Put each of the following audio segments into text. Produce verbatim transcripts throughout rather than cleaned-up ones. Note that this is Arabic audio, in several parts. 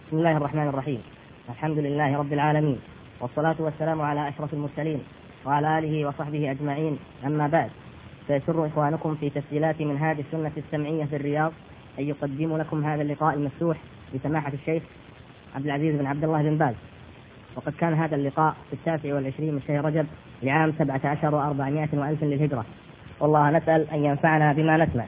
بسم الله الرحمن الرحيم. الحمد لله رب العالمين، والصلاة والسلام على أشرف المرسلين وعلى آله وصحبه أجمعين. أما بعد، فيسر إخوانكم في تسجيلات منهاج السنة السمعية في الرياض أن يقدموا لكم هذا اللقاء المفتوح بسماحة الشيخ عبد العزيز بن عبد الله بن باز. وقد كان هذا اللقاء في التاسع والعشرين من شهر رجب لعام سبعة عشر وأربعمائة وألف للهجرة، والله نسأل أن ينفعنا بما نسمع.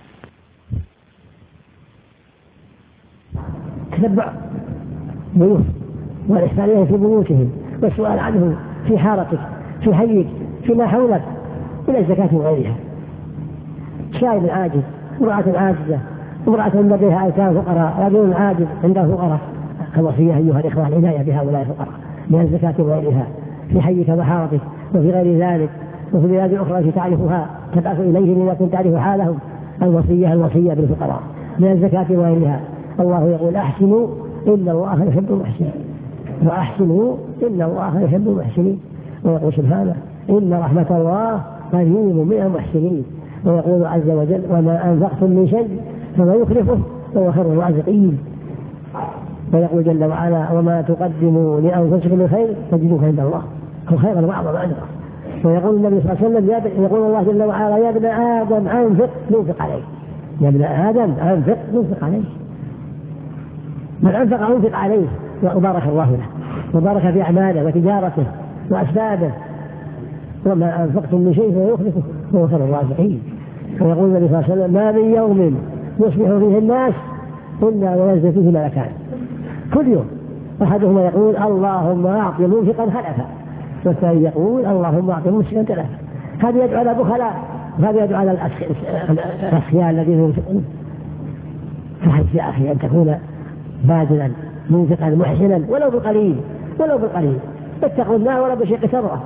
تتبع بيوت والإحسان إليهم في بيوتهم والسؤال عنهم في حارتك في حيك فيما حولك من الزكاة وغيرها. شايب عاجز، امرأة عاجزة، امرأة لديها أيتام فقراء، رجل عاجز عنده فقراء، كوصية أيها الإخوة العناية بهؤلاء الفقراء من الزكاة وغيرها في حيك وحارتك وفي غير ذلك. وفي بلاد أخرى التي تعرفها تبعث إليهم إذا كنت تعرف حالهم الوصية الوصية بالفقراء من الزكاة وغيرها. الله يقول أحسنوا إن الله يحب المحسنين، وأحسنوا إن الله يحب المحسنين. ويقول سبحانه إن رحمة الله قريب من المحسنين. ويقول عز وجل وما أنفقتم من شيء فما يخلفه وهو خير الرازقين. ويقول جل وعلا وما تقدموا لأنفسكم من خير تجدوه عند الله هو خيرا وأعظم أجرا. ويقول النبي صلى الله عليه وسلم يقول الله جل وعلا يا ابن آدم أنفق ينفق عليه، يا ابن آدم أنفق ينفق عليه. من أنفق ينفق عليه وبارك الله له وبارك في أعماله وتجارته وأسبابه. وما أنفقتم من شيء فيخلفه وهو خير الرازقين. ويقول النبي صلى الله عليه وسلم ما من يوم يصبح فيه الناس إلا وينزل فيه ملكان كل يوم، أحدهما يقول اللهم أعط منفقا خلفا، والثاني يقول اللهم أعط ممسكا تلفا. هذا يدعو على بخلاء وهذا يدعو على الأسخياء الذين ينفقون. فحرص يا أخي أن تكون باذلا منفقا محسنا ولو بالقليل ولو بالقليل، اتقوا الله ولو بشق تمرة.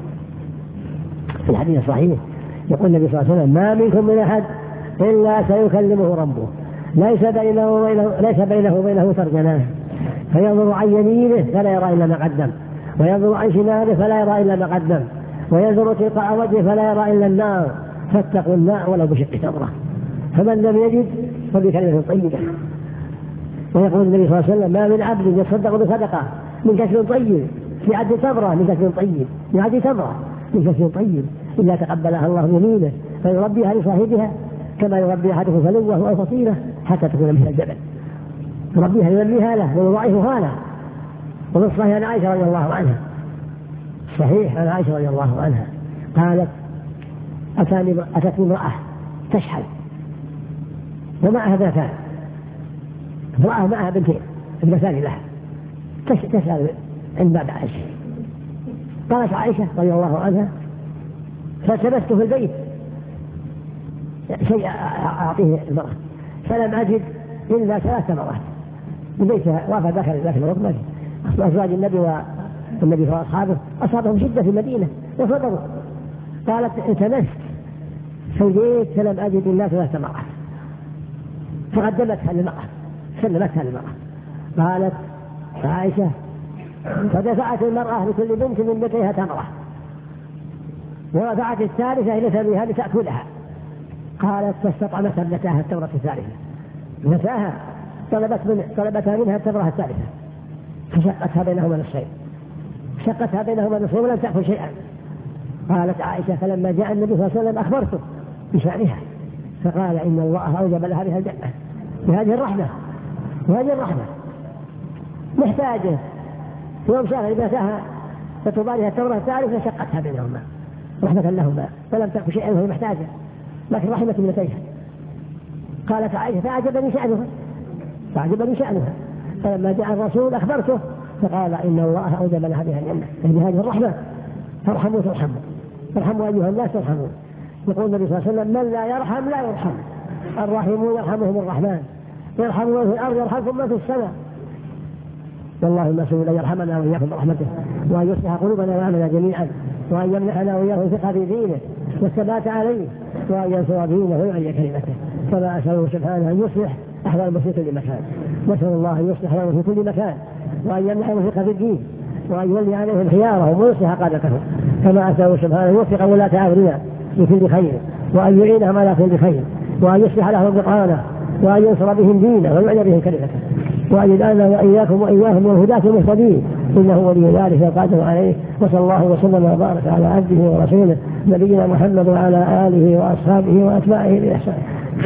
في الحديث الصحيح يقول النبي صلى الله عليه وسلم ما منكم من أحد إلا سيكلمه ربه ليس بينه وبينه ليس بينه وبينه ترجمان، فينظر عن يمينه فلا يرى إلا ما قدم، وينظر عن شماله فلا يرى إلا ما قدم، وينظر تلقاء وجهه فلا يرى إلا النار. فاتقوا النار ولو بشق تمرة. فمن لم يجد فبكلمة طيبة. ويقول النبي صلى الله عليه وسلم ما من عبد يتصدق بصدقة من كسب طيب في عد تمرة من كسب طيب من عد تمرة من كسب طيب إلا تقبلها الله يمينه فيربيها لصاحبها كما يربي أحدكم فلوه أو فصيلة حتى تكون مثل الجبل. يربيها ينميها له ويضاعفها له. ومن صحيح عن عائشة رضي الله عنها، صحيح عن عائشة رضي الله عنها قالت أتاني أتتني امرأة تشحل ومعها بنتان، امرأة معها بنتين ابنتان لها تسأل عند باب عائشة. قالت عائشة رضي الله عنها فالتمست في البيت شيء أعطيه المرأة فلم أجد إلا ثلاث مرات من بيتها واقع داخل داخل الركبة. أزواج النبي والنبي وأصحابه أصابهم شدة في المدينة وصبروا. قالت التمست في البيت فلم أجد إلا ثلاث مرات فقدمتها للمرأة سلمتها للمرأة. قالت عائشة فدفعت المرأة لكل بنت من بيتها تمرة ودفعت الثالثة إلى ثانيها لتأكلها. قالت فاستطعمت ابنتها التمرة الثالثة ابنتها طلبت من طلبتها منها التمرة الثالثة فشقتها بينهما نصفين شقتها بينهما نصفين ولم تأكل شيئا. قالت عائشة فلما جاء النبي صلى الله عليه وسلم أخبرته بشأنها فقال إن الله أوجب لها بها الجنة بهذه الرحمة وهذه الرحمة محتاجة. يوم شاف ابنتها فتباليها التمرة الثالثة شقتها بينهما رحمة لهما فلم تأكل شيئا وهي محتاجة لكن رحمة ابنتيها. قالت عائشة فأعجبني شأنها فأعجبني شأنها فلما جاء الرسول أخبرته فقال إن الله أوجب لها بها الجنة بهذه الرحمة فارحموا ترحموا ارحموا أيها الناس ترحموا. يقول النبي صلى الله عليه وسلم من لا يرحم لا يرحم الراحمون يرحمهم الرحمن يرحمون في الأرض يرحمكم من في السماء. والله المسؤول أن يرحمنا وإياكم برحمته وأن يصلح قلوبنا وعملنا جميعا وأن يمنحنا وإياه الثقة في دينه والثبات عليه وأن ينصر دينه ويعلي كلمته. فما أسأله سبحانه أن يصلح أحوالهم في كل مكان. نسأل الله أن يصلح أحوالهم في كل مكان وأن يمنحهم الثقة في الدين وأن يولي عليهم خيارهم ويصلح قادتهم. كما أسأله سبحانه أن يوفق ولاة أمرنا لكل خير وأن يعينهم على كل خير وأن يصلح لهم بطانه وأن ينصر بهم دينه ويعلي بهم كلمته. وأن يجعلنا وإياكم وإياهم والهداة المهتدين، إنه ولي ذلك والقادر عليه. وصلى الله وسلم وبارك على عبده ورسوله نبينا محمد وعلى آله وأصحابه وأتباعه بإحسان.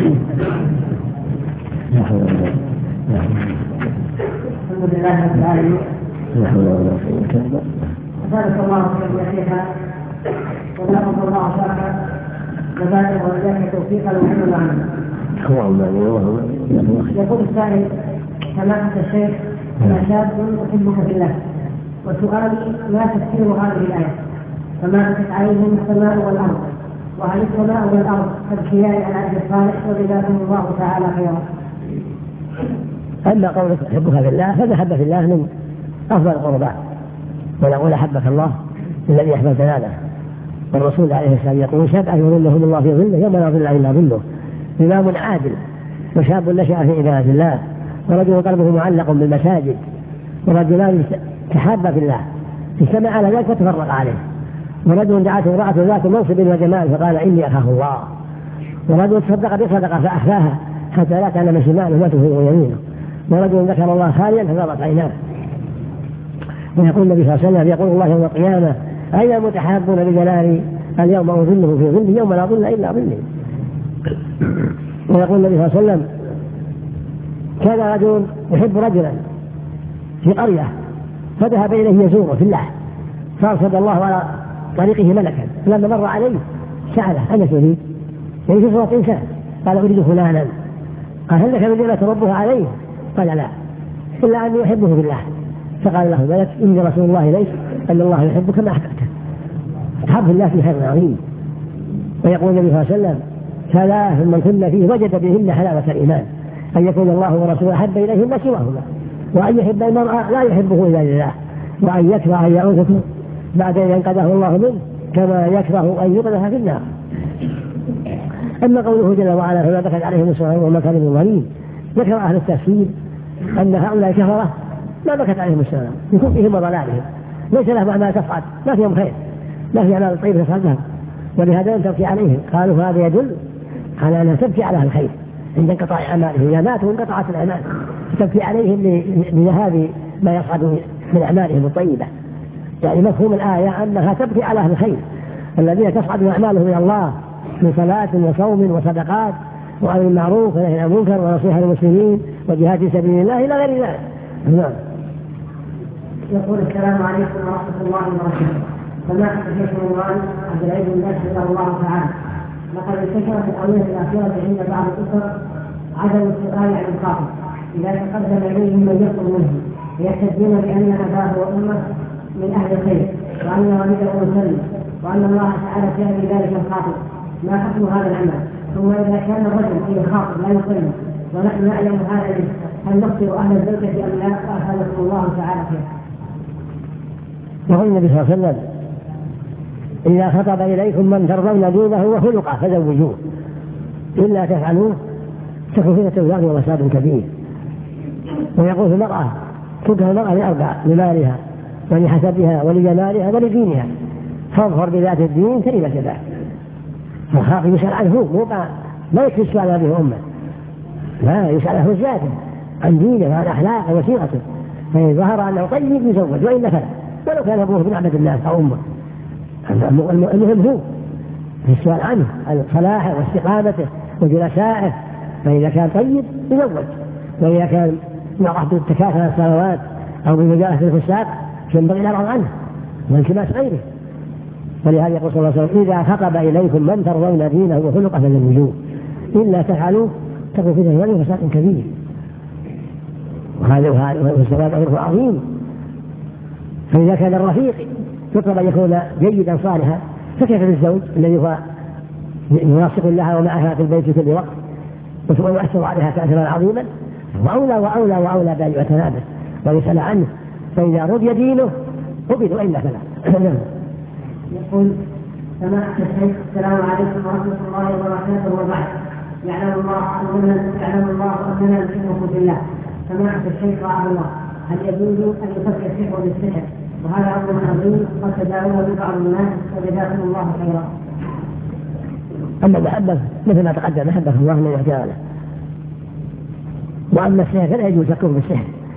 الحمد لله رب العالمين. لا حول ولا قوة إلا بالله. أسألك الله خير يحييها ونرجو الله شرفا وبارك وإياك توفيقا وحلما عنه. اللهم آمين اللهم آمين. يقول السائل: سماحة الشيخ، أنا شاب أحبك في الله، وسؤالي ما تفسير هذه الآية؟ فما بكت عليهم السماء والأرض، وهل السماء والأرض تبكيان على أجل الصالح وجزاكم الله تعالى خيرا. أما قولك أحبك في الله فالمحبة في الله من أفضل القربات، ونقول أحبك الله الذي أحببت ذاته. والرسول عليه السلام يقول: سبعة يظلهم الله في ظله يوم لا ظل إلا ظله، إمام عادل، وشاب نشأ في عبادة الله، ورجل قلبه معلق بالمساجد، ورجلان تحابا في الله اجتمع على ذلك وتفرق عليه، ورجل دعته امرأة ذات منصب وجمال فقال: إني أخاف الله، ورجل تصدق بصدقة فأخفاها حتى لا تعلم شماله ما تنفق يمينه، ورجل ذكر الله خاليا ففاضت عيناه. ويقول النبي صلى الله عليه وسلم: يقول الله يوم القيامة: أين متحابون بجلالي اليوم أظله في ظلي يوم لا ظل إلا ظلي. ويقول النبي صلى الله عليه وسلم: كان رجل يحب رجلا في قرية فذهب إليه يزوره في الله، فأرسل الله على طريقه ملكا، فلما مر عليه سأله: أين تريد؟ يعني في صورة إنسان. قال: أريد فلانا. قال: هل لك من نعمة ربها عليه؟ قال: لا، إلا أني أحبه بالله. فقال له الملك: إني رسول الله إليك أن الله يحبك كما أحببته. تحب الله في خير عظيم. ويقول النبي صلى الله عليه وسلم: ثلاث من كن فيه وجد بهن حلاوة الإيمان: أن يكون الله ورسوله أحب إليه ما سواهما، وأن يحب المرأة لا يحبه إلا لله، وأن يكره أن يعوذه بعد أن ينقذه الله منه كما يكره أن يقذف في النار. أما قوله جل وعلا: فما بكت عليهم السماء وما كانوا بظالمين، ذكر أهل التفسير أن هؤلاء كفرة ما بكت عليهم السماء بكفرهم وضلالهم، ليس لهم أعمال تصعد، ما فيهم خير، ما في أعمال طيبة تصعدهم، ولهذا لم تبكي عليهم. قالوا هذا يدل على أنها تبكي على الخير عند انقطاع أعمالهم، إذا ماتوا انقطعت الأعمال، تبكي عليهم لذهاب ما يصعد من أعمالهم الطيبة. يعني مفهوم الآية أنها تبكي على أهل الخير الذين تصعد أعمالهم إلى الله من صلاة وصوم وصدقات وأمر بالمعروف ونهي عن المنكر ونصيحة للمسلمين وجهاد في سبيل الله إلى غير ذلك. نعم. يقول: السلام عليكم ورحمة الله وبركاته. سماحة الشيخ عنوان عبد العزيز بن باز رحمه الله تعالى: لقد انتشرت الآونة الأخيرة عند بعض الأسر عدم السؤال عن الخاطب إذا تقدم إليهم من يطلب منه، يحتجون بأن أباه وأمه من أهل الخير، وأن والده مسلم، وأن الله تعالى جاء بذلك الخاطب. ما حكم هذا العمل؟ ثم إذا كان الرجل في الخاطب لا يسلم ونحن نعلم هذا، هل نخطئ أهل الزوجة أم لا؟ أفادكم الله تعالى خير. يقول النبي صلى الله عليه وسلم: إذا خطب إليكم من ترضون دينه وخلقه فزوجوه، إلا تفعلوه تكون فتنة ظاهرة وفساد كبير. ويقول في المرأة: تكره المرأة لأربع: لمالها ولحسبها ولجمالها ولدينها، فاظفر بذات الدين تربت يداك. فالخاطب يسأل عنه، مو ما يكفي السؤال عن أمه، لا، يسأل عنه ذاته عن دينه وعن أخلاقه وسيرته، فإن ظهر أنه طيب يزوج، وإلا فلا، ولو كان أبوه من عبد الناس أو أمه. المهم هو في السؤال عنه عن صلاحه واستقامته وجلسائه، فإذا كان طيب يزوج، وإذا كان يعرف بالتكافل الصلوات أو بمجالسة الفساق ينبغي الإعراض عنه والتماس غيره. ولهذا يقول صلى الله عليه وسلم: إذا خطب إليكم من ترضون دينه وخلقه فزوجوه، إلا تفعلوا تكون فتنة ظاهرة وفساد كبير. وهذا وهذا السبب أمره عظيم. فإذا كان الرفيق يطلب أن يكون جيدا صالحا، فكيف بالزوج الذي هو يناصق لها ومعها في البيت في كل وقت ويؤثر عليها تأثيرا عظيما؟ وأولى وأولى وأولى بأن يتنابه ويسأل عنه، فإذا رضي دينه قبل وإلا فلا. يقول: سماحة الشيخ، السلام عليكم ورحمة الله وبركاته. وبعد، يعلم الله أننا يعلم الله أننا نحبكم في الله. سماحة الشيخ رحمه الله، هل يجوز أن يفك السحر بالسحر؟ وهذا أمر عظيم قد تداوله بعض الناس، وجزاكم الله خيرا. أما المحبة مثل ما تقدم، محبة الله من اعتراله. وأما السحر فلا يجوز تكون بالسحر،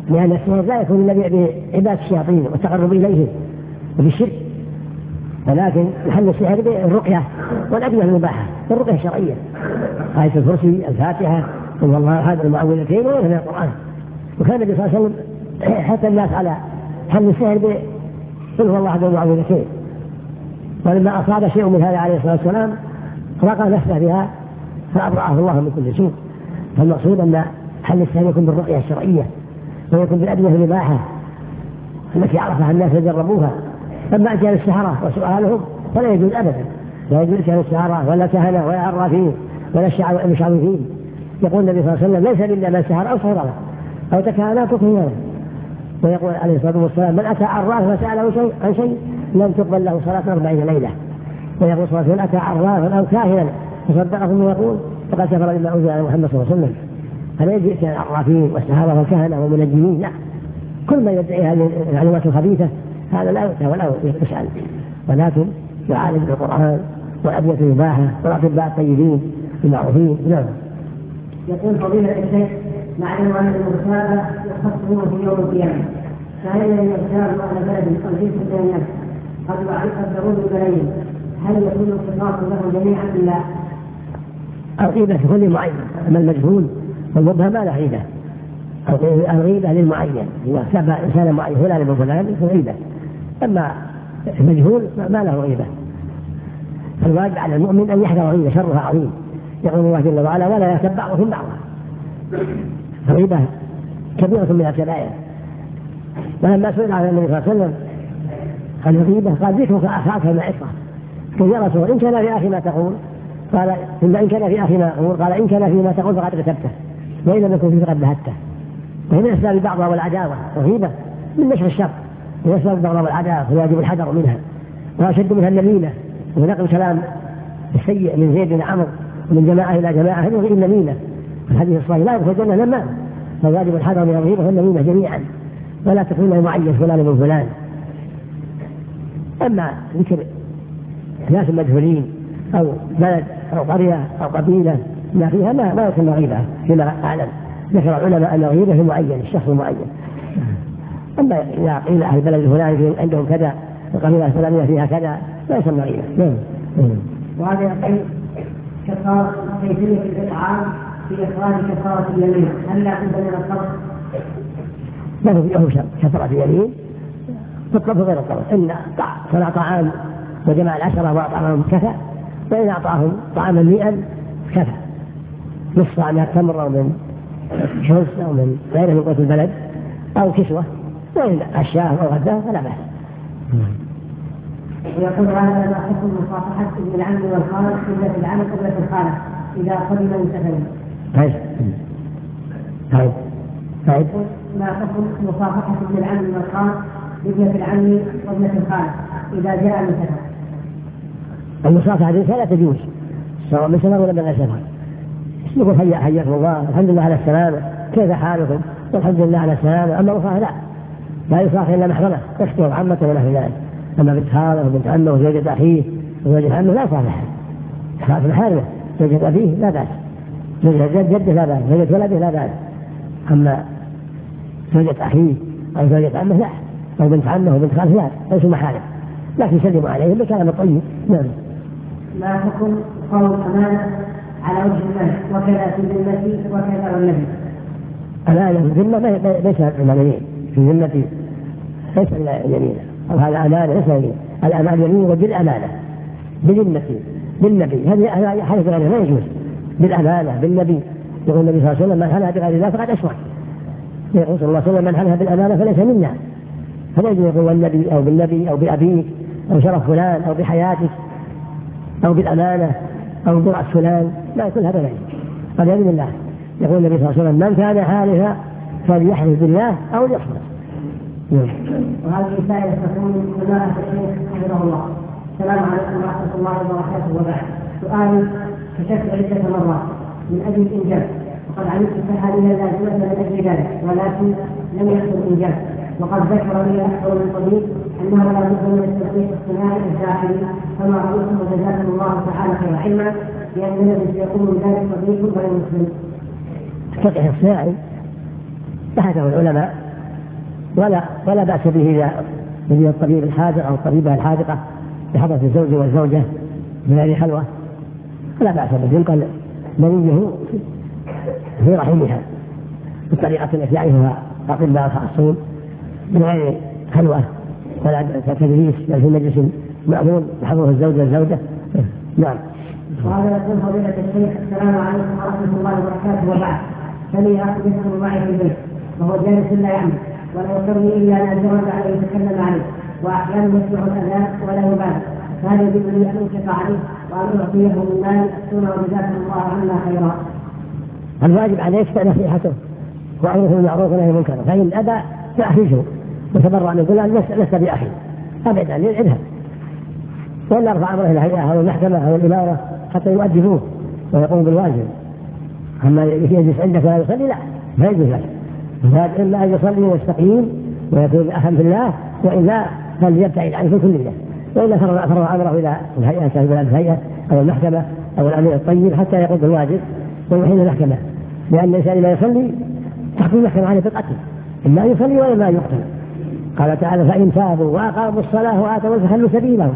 لأن السحر لا يكون إلا بعبادة الشياطين والتقرب إليهم وبالشرك، ولكن محل السحر بالرقية والأدوية المباحة، الرقية الشرعية، آية الكرسي، الفاتحة، والله هذا المعوذتين وغيرها من القرآن. وكان النبي صلى الله عليه وسلم حتى الناس على حل السحر بقل هو الله أحد المعوذتين، ولما أصاب شيء من هذا عليه الصلاة والسلام رقى نفسه بها فأبرأه الله من كل سوء. فالمقصود أن حل السحر يكون بالرقية الشرعية ويكون بالأدوية المباحة التي عرفها الناس وجربوها. أما أتيان السحرة وسؤالهم فلا يجوز أبدا، لا يجوز أتيان السحرة ولا كهنة ولا عرافين ولا المشعوذين. يقول النبي صلى الله عليه وسلم ليس منا من سحر أو سحر أو تكهنات كهنة. ويقول عليه الصلاة والسلام من أتى عرافا فسأله شيء عن شيء لم تقبل له صلاة أربعين ليلة. ويقول صلى الله عليه وسلم أتى عرافا أو كاهنا فصدقه ثم يقول فقد كفر بما أنزل على محمد صلى الله عليه وسلم. هل يجي أتيان العرافين والسحرة والكهنة والمنجمين؟ لا، كل ما يدعي هذه المعلومات الخبيثة هذا لا يؤتى ولا يسأل، ولكن يعالج بالقرآن والأدوية المباحة والأطباء الطيبين المعروفين. نعم. يقول فضيلة الشيخ معلوم أن المغتاب يخصصون في يوم القيامة، فهل يغتاب أهل بلد أو جنس من الناس قد يقدرون ببلايين، هل يكون القصاص لهم جميعا أم لا؟ الغيبة في كل معين، أما المجهول والمبهم ما له غيبة. الغيبة للمعين إذا سبى إنسان معين فلان من فلان غيبة، أما المجهول ما له غيبة. فالواجب على المؤمن أن يحذر غيبة شرها عظيم. يقول الله جل وعلا ولا يغتب بعضهم بعضا. الغيبة كبيرة من الكبائر. ولما سئل عن النبي صلى الله عليه وسلم عن الغيبة قال ذكرك أخاك المعصة. قال يا رسول إن كان في أخي ما تقول قال إما إن كان في أخي ما تقول قال إن كان فيما تقول فقد غتبته وإن لم يكن فيه فقد بهته. وهنا أسباب بعضها والعداوة والغيبة من نشر الشر، وأسباب بعضها والعداوة فيجب الحذر منها، وأشد منها النميمة ونقل الكلام السيء من زيد بن عمرو ومن جماعة إلى جماعة هذه النميمة. الحديث الصحيح لا يدخل الجنة نمام، فواجب الحذر من الغيبة والنميمة جميعا، ولا تكون معين فلان من فلان. أما ذكر ناس مجهولين أو بلد أو قرية أو قبيلة ما فيها ما ما يكون غيبة فيما أعلم. ذكر العلماء أن الغيبة هي معين، الشخص المعين. أما إذا قيل أهل البلد الفلاني عندهم كذا القبيلة الفلانية فيها كذا لا يسمى غيبة. وهذا يقول كفارة كيفية الإطعام في إخراج كفارة اليمين، هل لا بد من الطبخ؟ ما هو شرط كفارة اليمين بالطبخ غير الطبخ. إن صنع طعام وجمع العشرة وأطعمهم كفى، وإن أعطاهم طعاما مئا كفى. نصف طعام تمر أو من شمس أو من غيره من قوت البلد أو كسوة، وإن عشاء أو غداء فلا بأس. ويقول هذا ما حكم مصافحة ابن العم والخالة إلا في العم قبل في الخالة إذا قدم من سفر؟ طيب طيب طيب ما حكم مصافحة ابن العم والخالة ابنة العم وابنة الخالة إذا جاء من سفر؟ المصافحة لا تجوز سواء من سفر ولا من غير سفر. يقول هيا حياكم الله الحمد لله على السلامة كيف حالكم والحمد لله على السلامة. أما المصافحة لا لا يصافح إلا محرمة تخطب عمته ونحو ذلك. أما بنت خاله وبنت عمه وزوجة أخيه وزوجة عمه لا يصافحها، خاف محارمه. زوجة أبيه لا بأس، زوجة جده لا بأس، زوجة ولده لا بأس. أما زوجة أخيه أو زوجة عمه لا، أو بنت عمه وبنت خاله لا، ليسوا محارم، لكن يسلموا عليهم بكلام طيب. نعم. ما حكم قول أمانة على وجه المنع وكذا في ذمتي وكذا والنبي؟ أمانة الذمة ليس اليمين، في ذمتي ليس اليمين، أو هذا أمانة ليس اليمين. الأمانة يمين وبالأمانة بذمتي بالنبي، هذه حدث غيره لا يجوز. بالأمانة بالنبي، يقول النبي صلى الله عليه وسلم من حلف بغير الله فقد أشرك. يقول صلى الله عليه وسلم من حلف بالأمانة فليس منا. فلا يجوز يقول النبي أو بالنبي أو بأبيك أو شرف فلان أو بحياتك أو بالأمانة أو برأس فلان، لا يكون هذا غير هذا يمين الله. يقول النبي صلى الله عليه وسلم من كان حالفا فليحلف بالله أو ليصمت. وهذه رسالة تكون من سماحة الشيخ حفظه الله. السلام عليكم ورحمة الله وبركاته. وبعد سؤال كشفت عدة مرات من أجل الإنجاب، وقد علمت أنها هذه لازمة من أجل ذلك ولكن لم يحصل الإنجاب. وقد ذكر لي أكثر من طبيب أنه لا بد من التدقيق الصناعي الداخلي، فما رأيتم وجزاكم الله تعالى خير علما لأن الذي يقوم بذلك طبيب غير مسلم. التدقيق الصناعي بحثه العلماء ولا ولا بأس به إذا يجي الطبيب الحاذق أو الطبيبة الحاذقة بحضرة الزوج والزوجة من غير حلوة فلا بأس به، ينقل منيه في رحمها بالطريقة التي يعرفها الأطباء الخاصون من غير حلوة ولا تدريس بل في مجلس مأمون بحضرة الزوج والزوجة. نعم. وهذا يقول فضيلة الشيخ السلام عليكم ورحمة الله وبركاته وبعد. فلي أخ يسكن معي في البيت وهو جالس لا يعمل ولا يقرني إلا أن أجرد عليه يتكلم عليه وأحيانا يسمع الأذان ولا يبالي، فهذا يجب أن ينفق عليه وأن أعطيه من مال أكتونه وجزاكم الله عنا خيرا. الواجب عليك نصيحته وأمره بالمعروف ونهي عن المنكر، فإن أبى فأحرجه وتبرع من فلان لست بأخي أبعد عنه اذهب، ولا ارفع امره الى الهيئه او المحكمه او الاماره حتى يؤدبوه ويقوم بالواجب. اما يجلس عندك ولا يصلي لا ما يجوز لك، الا ان يصلي ويستقيم ويكون اخا في الله، والا فليبتعد عنه في كل الله، والا فرفع امره الى الهيئه الهيئه او المحكمه او الامير الطيب حتى يقوم بالواجب ويحيل المحكمه، لان الانسان لا يصلي تحكم المحكمه عليه بالقتل، اما يصلي ولا ما يقتل. قال تعالى فان تابوا واقاموا الصلاه واتوا فخلوا سبيلهم.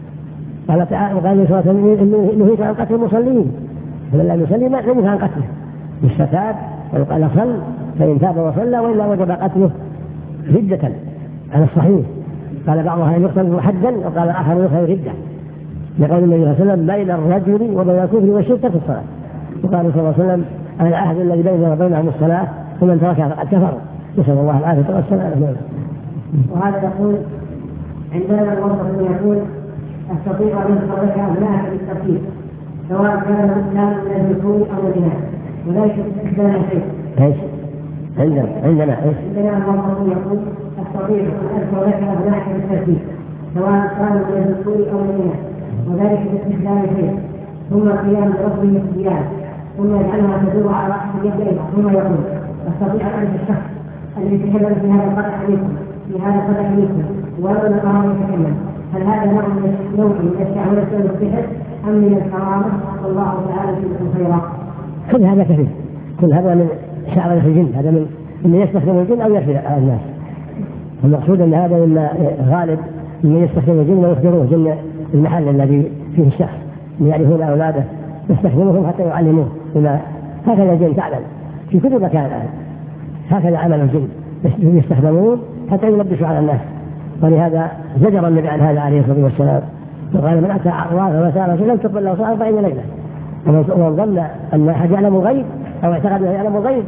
قال تعالى وقال صلى الله عليه وسلم نهيت عن قتل المصلين، فمن لم يصلي ما نهي عن قتله يستتاب ويقال صل، فإن تاب وصلى وإلا وجب قتله ردة على الصحيح. قال بعضها أن يقتل حدا وقال الآخر يقتل ردة، لقول النبي صلى الله عليه وسلم بين الرجل وبين الكفر والشرك في الصلاة، وقال صلى الله عليه وسلم العهد الذي بيننا وبينهم الصلاة ومن تركها فقد كفر، نسأل الله العافية والسلامة. وهذا يقول عندنا الموظف يقول أستطيع أن أخرج أبنائك بالترتيب سواء كان الإسلام من الذكور أو الإناث، وذلك باستخدام شيء. ايش؟ عندنا عندنا ايش؟ عندنا الموظف يقول أستطيع أن أخرج أبنائك بالترتيب سواء كان من الذكور أو الإناث، وذلك باستخدام شيء، ثم القيام بربه الصبيان، ثم يجعلها تدور على رأس يديه، ثم يقول أستطيع أن أعرف الشخص الذي يتكلم في هذا القدح منكم في هذا القدح منكم ولو لم أراه يتكلم، هل هذا نوع من الشهوة والسحر أم من الحرام؟ والله تعالى فيكم خيرا. كل هذا كثير، كل هذا من شعوذة الجن، هذا من من يستخدم الجن أو يخفي على الناس. المقصود أن هذا من غالب من يستخدم الجن ويخبروه جن المحل الذي فيه الشخص يعرفون أولاده يستخدمهم حتى يعلموه بما هكذا الجن تعلم في كل مكان الآن، هكذا عمل الجن يستخدمون حتى يلبسوا على الناس. ولهذا زجر النبي عن هذا عليه الصلاة والسلام وقال من أتى عرافا وسأل لم تقبل له صلاة أربعين ليلة. ومن ظن أن أحد يعلم الغيب أو اعتقد أنه يعلم الغيب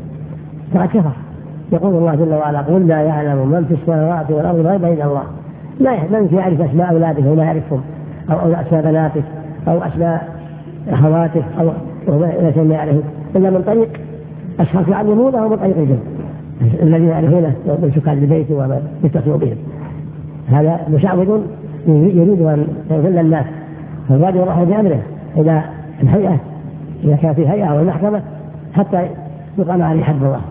فقد كفر. يقول الله جل وعلا قل لا يعلم من في السماوات والأرض الغيب إلا الله. لا من يعرف أسماء أولادك وما يعرفهم أو أسماء بناتك أو أسماء أخواتك أو لا شيء ما يعرفه إلا من طريق أشخاص يعلمونه ومن طريق الجن الذين يعرفونه من سكان البيت وما يتصلوا بهم. هذا مشعوذ يريد أن يضل الناس، فالواجب يروح بأمره إلى الهيئة إذا كان في هيئة أو المحكمة حتى يقام عليه حد الله.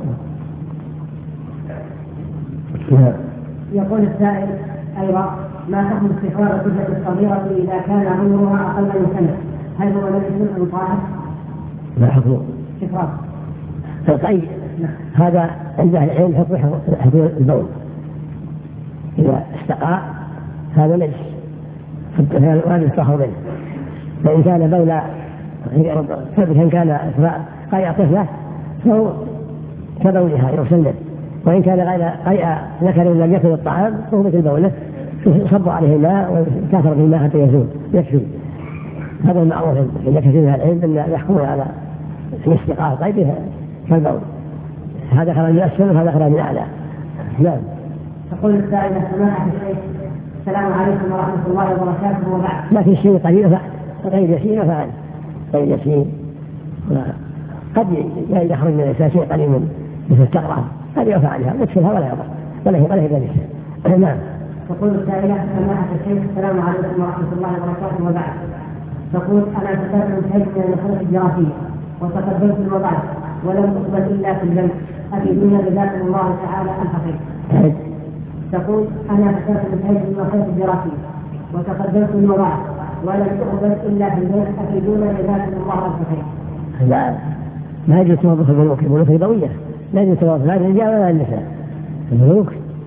يقول السائل أيضا ما حكم استخراج الطفلة الصغيرة إذا كان عمرها أقل من سنة، هل هو نجس أم طاهر؟ ما حكم استخراج طيب هذا عند أهل العلم حكم البول، إذا استقى هذا نجس فهذا يستخرج منه، فإن كان بول فإن كان قيء طفلة فهو كبولها يغسل منه، وإن كان غير قيء ذكر لم يأكل الطعام فهو مثل بوله يصب عليه الماء ويكاثر بالماء حتى يزول يكفي. هذا المعروف عند كثير من العلم أن يحكمون على الاستقاء طيب كالبول، هذا خرج من أسفل وهذا خرج من أعلى. نعم. تقول السائلة سماحة الشيخ السلام عليكم ورحمة الله وبركاته وبعد. ما في شيء قليل فعل غير يسير فعل غير يسير، قد يخرج من الإنسان شيء قليل من مثل التقرأ هذه يفعلها يكفلها ولا يضر ولا ولا يبالي. نعم. تقول السائلة سماحة الشيخ السلام عليكم ورحمة الله وبركاته وبعد. تقول أنا كتبت انتهيت من المدرسة الدراسية وتقدمت الوظائف ولم أقبل إلا في الجنة، أفيدونا جزاكم الله تعالى ألف خير. تقول أنا كتبت انتهيت من المدرسة الدراسية وتقدمت الوظائف ولم أقبل إلا في الجنة، أفيدونا جزاكم الله ألف خير. لا ما يجوز توظف البنوك، البنوك ربوية لا يجوز توظف لا الرجال ولا النساء، البنوك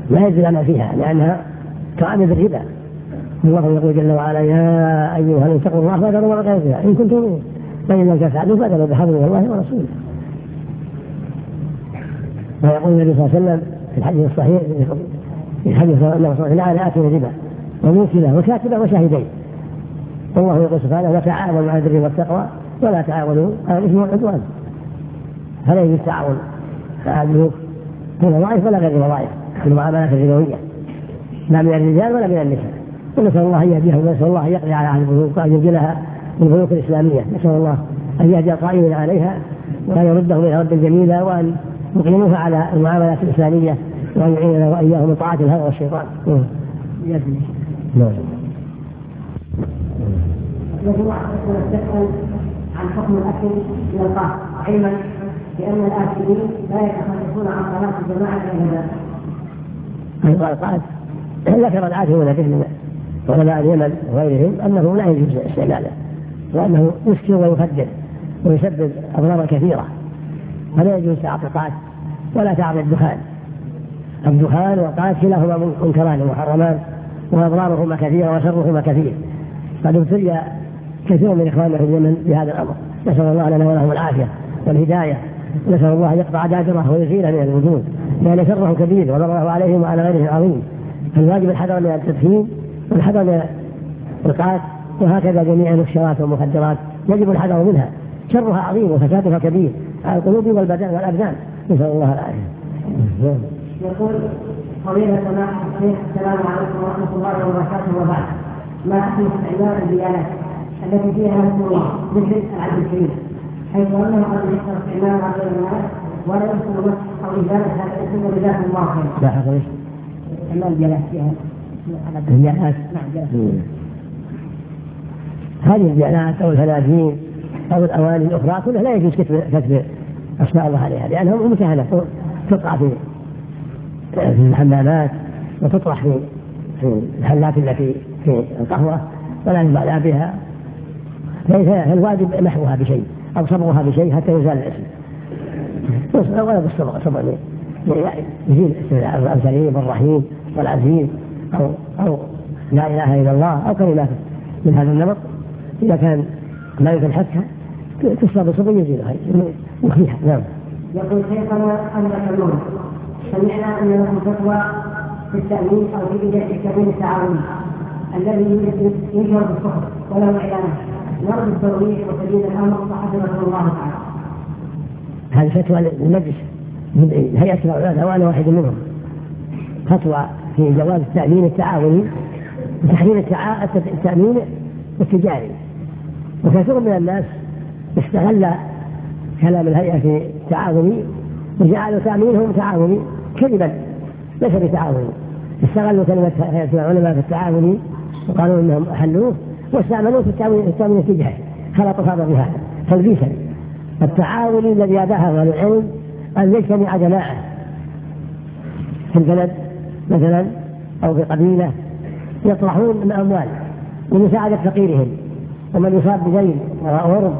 لا يجوز العمل فيها لأنها تعامل بالربا. الله يقول جل وعلا يا أيها الذين اتقوا الله فاذروا ما بقي فيها إن كنتم مؤمنين فإن لم تفعلوا فاذروا بحبل الله ورسوله. ويقول النبي صلى الله عليه وسلم في الحديث الصحيح في الحديث صلى الله عليه وسلم لا آتي الربا وموكله وكاتبه وشاهدين. والله يقول سبحانه وتعاونوا على البر والتقوى ولا تعاونوا على الإثم والعدوان. فلا يجوز التعاون مع البنوك في الوظائف ولا غير الوظائف في المعاملات الربوية لا من الرجال ولا من النساء. ونسأل الله أن يهديهم ونسأل الله أن يقضي على أهل البنوك وأن يبدلها بالبنوك الإسلامية. نسأل الله أن يهدي القائمين عليها وأن يردهم إلى رب الجميلة وأن يقيموها على المعاملات الإسلامية وأن يعيننا وإياهم من طاعة الهوى والشيطان. نعم. يجب أن تسأل عن حكم الأكل من القاف علما بأن الآكلين لا يتخلصون عن صلاة الجماعة إلا القاف. ذكر العاكفون به علماء اليمن وغيرهم أنه لا يجوز استعماله لأنه يسكر ويخدر ويسبب أضرارا كثيرة فلا يجوز تعاطي القاف ولا تعاطي الدخان. الدخان والقاف كلاهما منكران ومحرمان وأضرارهما كثيرة وشرهما كثير. قد ابتلي كثير من إخواننا في اليمن بهذا الأمر. نسأل الله لنا ولهم العافية والهداية. نسأل الله أن يقطع دابره ويزيله من الوجود لأن شره كبير وضرره عليهم وعلى غيرهم عظيم. فالواجب الحذر من التدخين والحذر من القاف وهكذا جميع المنشرات والمخدرات يجب الحذر منها. شرها عظيم وفسادها كبير على القلوب والبدن والأبدان. نسأل الله العافية. يقول فضيلة سماحة الشيخ السلام عليكم ورحمة الله وبركاته وبعد ما حكم استعمال الديانات التي فيها اسم الله مثل العبد الكريم حيث أنه قد يحصل استعمال عن غير الناس ولا يحصل مسح أو إزالة هذا الاسم وجزاكم الله خيرا. لا حصل ايش؟ استعمال الديانات فيها الديانات. نعم. هذه الديانات أو الفلاذين أو الأواني الأخرى كلها لا يجوز كتب كتب أسماء الله عليها لأنهم مكهنة تقع في في الحمامات وتطرح في في الحلات التي في القهوة ولا يبالى بها. فالواجب محوها بشيء أو صبغها بشيء حتى يزال الاسم ولا بالصبغ صبغ يزيل الكريم الرحيم والعزيز أو أو لا إله إلا الله أو كلمات من هذا النمط. إذا كان لا يمكن حكها تصبغ بصبغ يزيلها يخفيها. نعم. يقول شيخنا أن يقولون سمعنا أن لكم فتوى في التأمين أو في إيجاد التأمين التعاوني الذي ينشر بالكفر وله إعلانه نرجو التوضيح وتبيين الأمر وحفظه الله تعالى. هذه فتوى المجلس من هيئة العلماء وأنا واحد منهم. فتوى في جواز التأمين التعاوني وتحريم التأمين التجاري. وكثير من الناس استغل كلام الهيئة في التعاوني وجعلوا تأمينهم تعاوني كذبا ليس بتعاوني. استغلوا كلمة هيئة العلماء في التعاوني وقالوا إنهم أحلوه واستعملوه في التأمين التجاري خلطوا هذا بهذا تلبيسا. التعاوني الذي أباها أهل العلم أن يجتمع جماعة في البلد مثلا أو في قبيلة يطرحون من أموال لمساعدة فقيرهم ومن يصاب بدين وغرب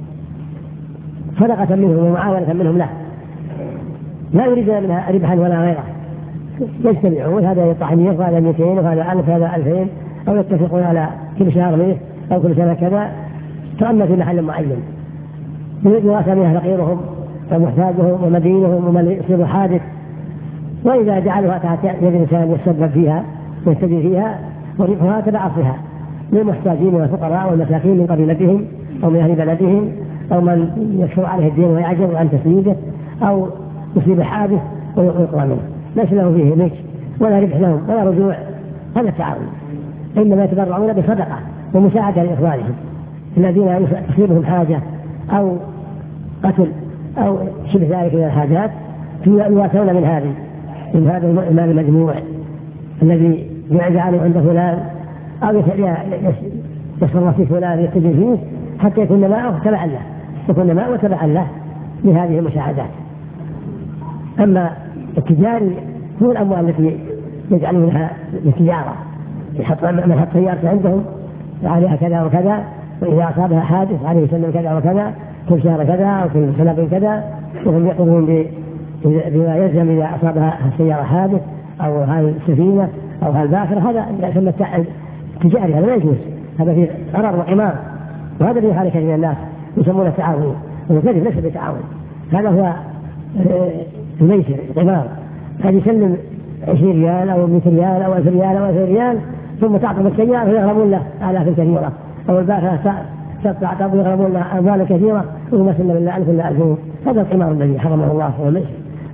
صدقة منهم ومعاونة منهم له لا يريد منها ربحا ولا غيره. يجتمعون هذا يطرح مئة وهذا مئتين وهذا ألف وهذا ألفين أو يتفقون على كل شهر مئة أو كل سنة كذا تؤمن في محل معين يواسى منها فقيرهم ومحتاجهم ومدينهم ومن يصيب حادث. وإذا جعلوها تحت يد الإنسان يتسبب فيها ويستجري فيها وربحها تبعثها للمحتاجين والفقراء والمساكين من قبيلتهم أو من أهل بلدهم أو من يكثر عليه الدين ويعجز عن تسديده أو يصيب حادث ويقرأ منه ليس له فيه ملك ولا ربح لهم ولا رجوع. هذا التعاون إنما يتبرعون بصدقة ومساعدة لإخوانهم الذين تصيبهم حاجة أو قتل أو شبه ذلك من الحاجات يواسون من هذه من هذا المال المجموع الذي يجعله عند فلان أو يصرف في فلان يتجه فيه حتى يكون ماءه تبعا له يكون ماءه تبعا له لهذه المساعدات. أما التجاري هو الأموال التي يجعلونها للتجارة يحط من حط سيارته عندهم عليها كذا وكذا وإذا أصابها حادث عليه يسلم كذا وكذا كل شهر كذا أو كل سنة كذا وهم يقومون بما يلزم إذا أصابها السيارة حادث أو هالسفينة أو هالباخرة، هذا ثم تجاري، هذا لا يجوز، هذا فيه ضرر وعمار، وهذا فيه حال كثير من الناس يسمونه تعاون، والكذب ليس بتعاون، هذا هو الميسر القمار، هذا يسلم عشرين ريال أو مئة ريال أو ألف ريال أو ألف ريال ثم تعطف السيارة فيغرمون له آلاف كثيرة، أو الباخرة تعطف ويغرمون له أموال كثيرة وما سلم إلا ألف إلا ألفين، هذا القمار الذي حرمه الله هو الميسر.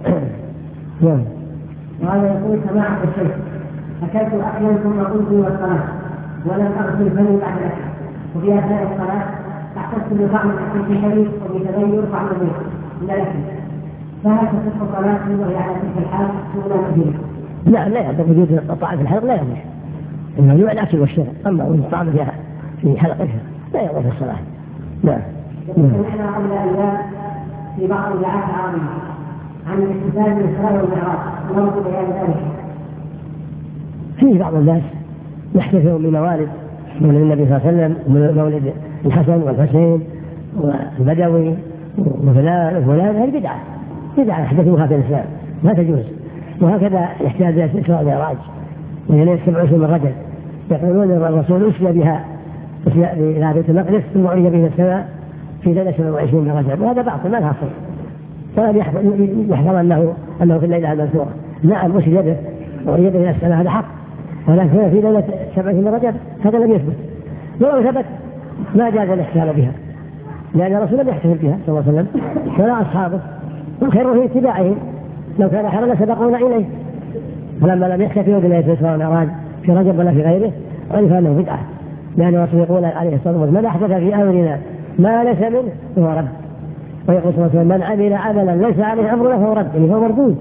وهذا يقول سماحة الشيخ، أكلت أكلا ثم قمت والصلاة ولم أغسل فمي بعد الأكل، وفي أثناء الصلاة أحسست بطعم الأكل في شريك وبتغير طعم الريح من الأكل، فهل تصح صلاتي وهي على تلك الحال دون مدينة؟ لا لا يعتبر وجود الطعام في الحلق لا يضر، إنه يوع الأكل والشرب، أما وجود الطعام فيها في حلقها لا يضر في الصلاة. نعم. سمعنا قبل أيام في بعض الدعاة العربية عن الاحتفال بالإسراء والمعراج، ونرجو بيان ذلك. فيه بعض الناس يحتفلون بموالد مولد النبي صلى الله عليه وسلم، مولد الحسن والحسين والبدوي وفلان وفلان، هذه بدعة بدعة أحدثوها في الإسلام ما تجوز. وهكذا يحتاج الإسراء والمعراج وهي سبع عشر من رجب، يقولون الرسول أسري بها إلى بيت المقدس ثم عرج به السماء في ليلة سبع وعشرين من رجب، وهذا باطل ما لها صلة، فلا يحفظ أنه أنه في الليلة المذكورة. نعم أسري به وعرج به إلى السماء هذا حق، ولكن في ليلة سبع وعشرين من رجب هذا لم يثبت، ولو ثبت ما جاز الاحتفال بها، لأن الرسول لم يحتفل بها صلى الله عليه وسلم ولا أصحابه، والخير في اتباعهم، لو كان حرا لسبقونا إليه، فلما لم يحتفلوا بليلة الإسراء والمعراج في رجب ولا في غيره عرف أنه بدعة، لأن الرسول يقول عليه الصلاة والسلام من أحدث في أمرنا ما ليس منه فهو رد، ويقول صلى الله عليه وسلم من عمل عملا ليس عليه أمرنا فهو رد، يعني فهو مردود.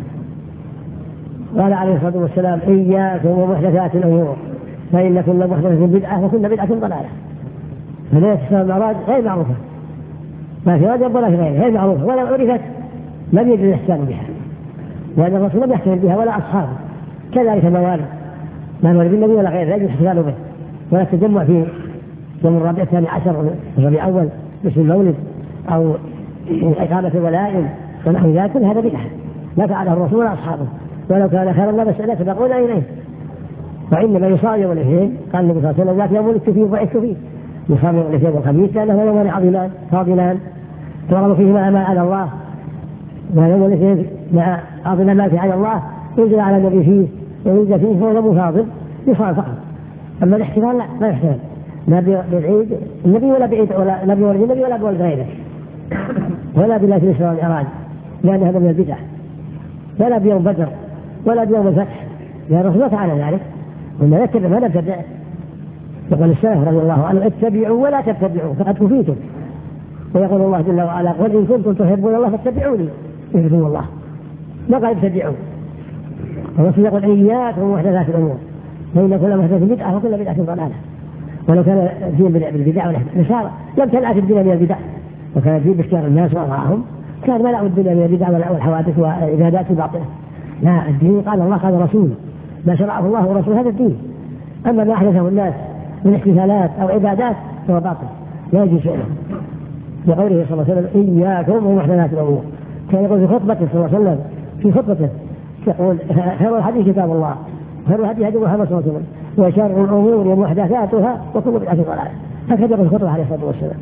قال عليه الصلاة والسلام إياكم ومحدثات الأمور فإن كل محدثة بدعة وكل بدعة ضلالة. فليلة الإسراء والمعراج غير معروفة، ما في رجب ولا في غيره، غير معروفة، ولا عرفت لم يجد الإحسان بها، لأن الرسول لم يحتفل بها ولا أصحابه. كذلك الموالد ما نولد بالنبي ولا غيره لا يجوز الاحتفال به، ولا التجمع في يوم الربيع الثاني عشر الربيع الأول مثل المولد أو إقامة الولائم ونحو ذلك، هذا بدعة لا فعله الرسول ولا أصحابه، ولو كان خيرا لا سبقونا إليه. وإنما يصام يوم الاثنين، قال النبي صلى الله عليه وسلم ذاك يوم ولدت فيه وبعثت فيه، يصام يوم الاثنين والخميس لأنه يومان عظيمان فاضلان تغرب فيهما ما على الله، ويوم الاثنين مع عظيم ما في على الله ينزل على النبي فيه وينزل فيه فهو يوم فاضل يصام فقط. أما الاحتفال لا ما يحتفل لا بالعيد النبي ولا بعيد ولا لا بولد النبي ولا بولد غيره ولا بليلة الإسراء والمعراج، لأن هذا من البدع، ولا بيوم بدر ولا بيوم الفتح، لأن الرسول ما فعل ذلك، وإننا نتبع ما نبتدع. يقول السلف رضي الله عنه اتبعوا ولا تتبعوا فقد كفيتم، ويقول الله جل وعلا قل إن كنتم تحبون الله فاتبعوني يحبكم الله، ما قال اتبعوا. الرسول يقول إياكم ومحدثات الأمور فإن كل محدثة بدعة وكل بدعة ضلالة. ولو كان الدين بالبدع والنصارى لم تلأت الدنيا من البدع، وكان الدين باختيار الناس وأراهم كان ملأ الدنيا من البدع والحوادث والعبادات الباطلة. لا، الدين قال الله قال رسوله، ما شرعه الله ورسوله هذا الدين. أما ما أحدثه الناس من احتفالات أو عبادات فهو باطل لا يجوز فعله. لقوله صلى الله عليه وسلم إياكم ومحدثات الأمور، كان يقول في خطبته صلى الله عليه وسلم في خطبته يقول خير الحديث كتاب الله خير الهدي هدي محمد صلى الله عليه وسلم وشر الأمور محدثاتها وكل بدعة ضلالة. هكذا يقول الخطبة عليه الصلاة والسلام.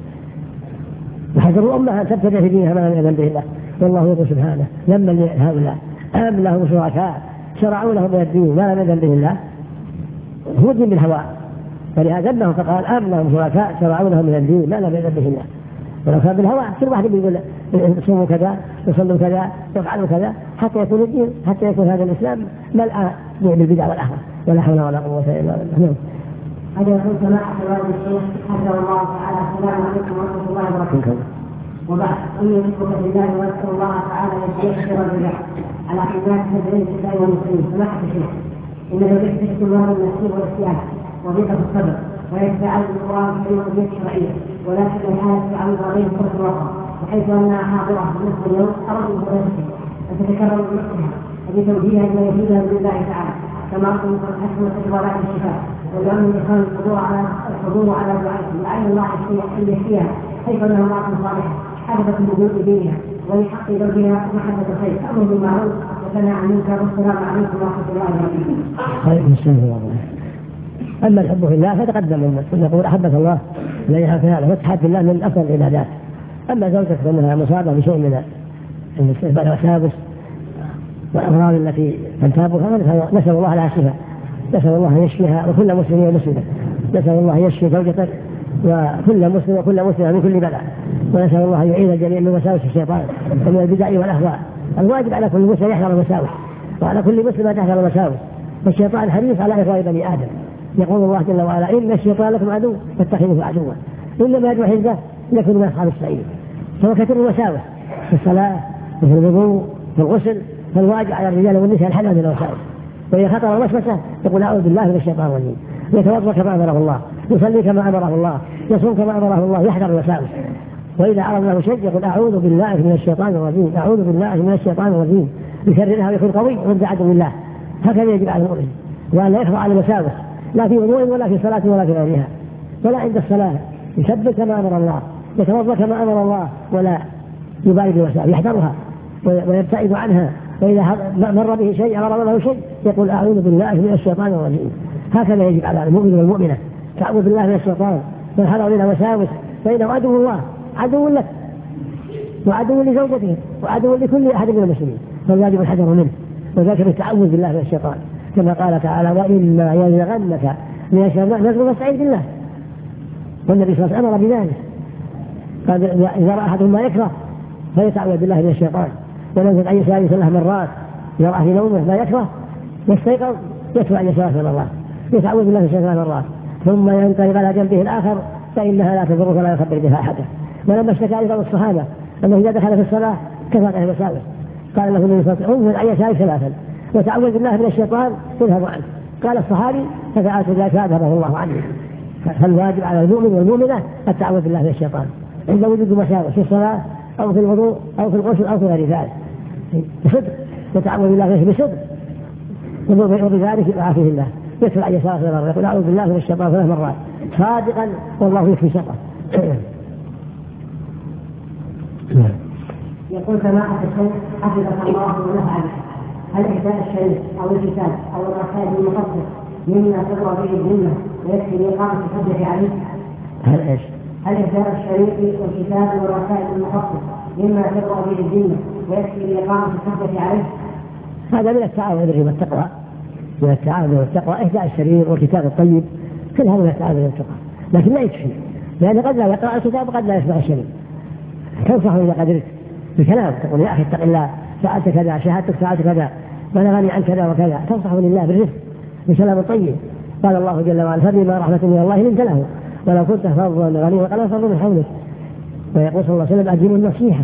وحذروا أمها أن تبتدع في دينها ما لم يأذن به الله، والله يقول سبحانه لما لهؤلاء أم لهم شركاء شرعوا لهم من الدين ما لم يأذن به الله، هو الدين بالهواء، فلهذا ذمهم فقال أم لهم شركاء شرعوا لهم من الدين ما لم يأذن به الله. ولو كان بالهواء كل واحد يقول صوموا كذا يصلوا كذا يفعلوا كذا حتى يكون الدين حتى يكون هذا الإسلام ملأ بالبدع والأهواء، ولا حول ولا قوة إلا بالله. هذا يقول سماحة والد الشيخ حفظه الله تعالى السلام عليكم ورحمة الله وبركاته. وبعد إني أشكرك بالله وأسأل الله تعالى أن يغفر الجزاء على حماية هذين النساء والمسلمين. سماحة الشيخ إن الذي يحدث الله النسيب والعصيان وضيقة الصدر ويتفاعل بالقرآن الكريم والدين الشرعية، ولكن الحالة تتعامل عليه فرص الواقع، وحيث أنها حاضرة بالنسبة اليوم أرد من هدفها أن تتكرر بنفسها وبتوجيهها لما يفيدها بإذن الله تعالى، كما أرجو من حسن الاعتبارات الشفاء، وجعل من إخوان الحضور على الحضور على دعائهم لعل الله أن يحييها حيث أنها امرأة صالحة حافظة الوجود بدينها ولحق زوجها محبة الخير، تأمر بالمعروف وتنهى عن المنكر والسلام عليكم ورحمة الله وبركاته. عليكم السلام ورحمة الله. أما الحب في الله فتقدم من يقول أحبك الله إليها في هذا، وتحب الله من أفضل العبادات. أما زوجك فإنها مصابة بشيء من الاستقبال والوساوس والأمراض التي تنتابها، نسأل الله لها الشفاء، نسأل الله أن يشفيها وكل مسلم ومسلمة، نسأل الله أن يشفي زوجتك وكل مسلم وكل مسلمة من كل بلاء، ونسأل الله أن يعيذ الجميع من وساوس الشيطان ومن البدع والأهواء. الواجب على كل مسلم يحذر الوساوس، وعلى كل مسلمة تحذر الوساوس، والشيطان حريص على إغواء بني آدم. يقول الله جل وعلا إن الشيطان لكم عدو فاتخذوه عدوا إنما يدعو حزبه ليكون من أصحاب السعير. فهو كثير الوساوس في الصلاة وفي الوضوء وفي الغسل، فالواجب على الرجال والنساء الحذر من الوساوس. وإذا خطر الوسوسة يقول أعوذ بالله من الشيطان الرجيم، يتوضأ كما أمره الله، يصلي كما أمره الله، يصوم كما أمره الله، يحذر الوساوس. وإذا عرض له شيء يقول أعوذ بالله من الشيطان الرجيم، أعوذ بالله من الشيطان الرجيم، يكررها ويكون قوي ضد عدو الله. هكذا يجب على المؤمن، وأن لا يخضع للوساوس لا في وضوء ولا في صلاة ولا في غيرها، ولا عند الصلاة يسبح كما أمر الله، يتوضأ كما أمر الله، ولا يبالي بالوساوس، يحذرها ويبتعد عنها. وإذا مر به شيء أمر له شيء يقول أعوذ بالله من الشيطان الرجيم. هكذا يجب على المؤمن والمؤمنة، تعوذ بالله من الشيطان والحذر من الوساوس، فإنه عدو الله، عدو لك وعدو لزوجته وعدو لكل أحد من المسلمين، فالواجب الحذر منه، وذلك بالتعوذ بالله من الشيطان، كما قال تعالى وإما ينزغنك من الشيطان نزغ فاستعذ بالله. والنبي صلى الله عليه وسلم أمر بذلك، قال إذا رأى أحدهم ما يكره فيتعوذ بالله من الشيطان، ونزل أن يسأل ثلاث مرات إذا رأى في نومه ما يكره يستيقظ يتبع أن يسأل ثلاث مرات، يتعوذ بالله من الشيطان ثلاث مرات، ثم ينقلب على جنبه الآخر فإنها لا تضر ولا يخبر بها أحدا. ولما اشتكى بعض الصحابة أنه إذا دخل في الصلاة كفى له الوساوس، قال له النبي صلى الله عليه وسلم انظر أن يسأل ثلاثا وتعوذ بالله من الشيطان يذهب عنه. قال الصحابي ففعلت ذلك فأذهبه الله عنه. فالواجب على المؤمن والمؤمنة التعوذ بالله من الشيطان عند وجود وساوس في الصلاة أو في الوضوء أو في الغسل أو في غير ذلك، بصدق يتعوذ بالله بصدق، وبذلك يعافيه الله، يدخل أن يسار ثلاث مرات يقول أعوذ بالله من الشيطان ثلاث مرات صادقا والله يكفي شره. يقول سماحة الشيخ حفظك الله ونفع بك، هل إهداء الشريف أو الكتاب أو الرسائل المقدس مما تقرأ به الذمة ويكفي لإقامة الحجة عليه؟ هل إيش؟ هل إهداء الشريف والكتاب والرسائل المقدس مما تقرأ به الذمة ويكفي لإقامة الحجة عليه؟ هذا من التعاون والتقوى، من التعاون والتقوى إهداء الشريف والكتاب الطيب، كل هذا من التعاون والتقوى، لكن لا يكفي، لأن قد لا يقرأ الكتاب وقد لا يسمع الشريف. تنصح إذا قدرت بكلام، تقول يا أخي اتق الله، فعلت كذا، شهادتك فعلت كذا، وأنا غني عن كذا وكذا، تنصح لله بالرفق بكلام طيب. قال الله جل وعلا فبما رحمة من الله لنت له ولو كنت فظا غنيا وقال فضل من حولك. ويقول صلى الله عليه وسلم أديم النصيحة،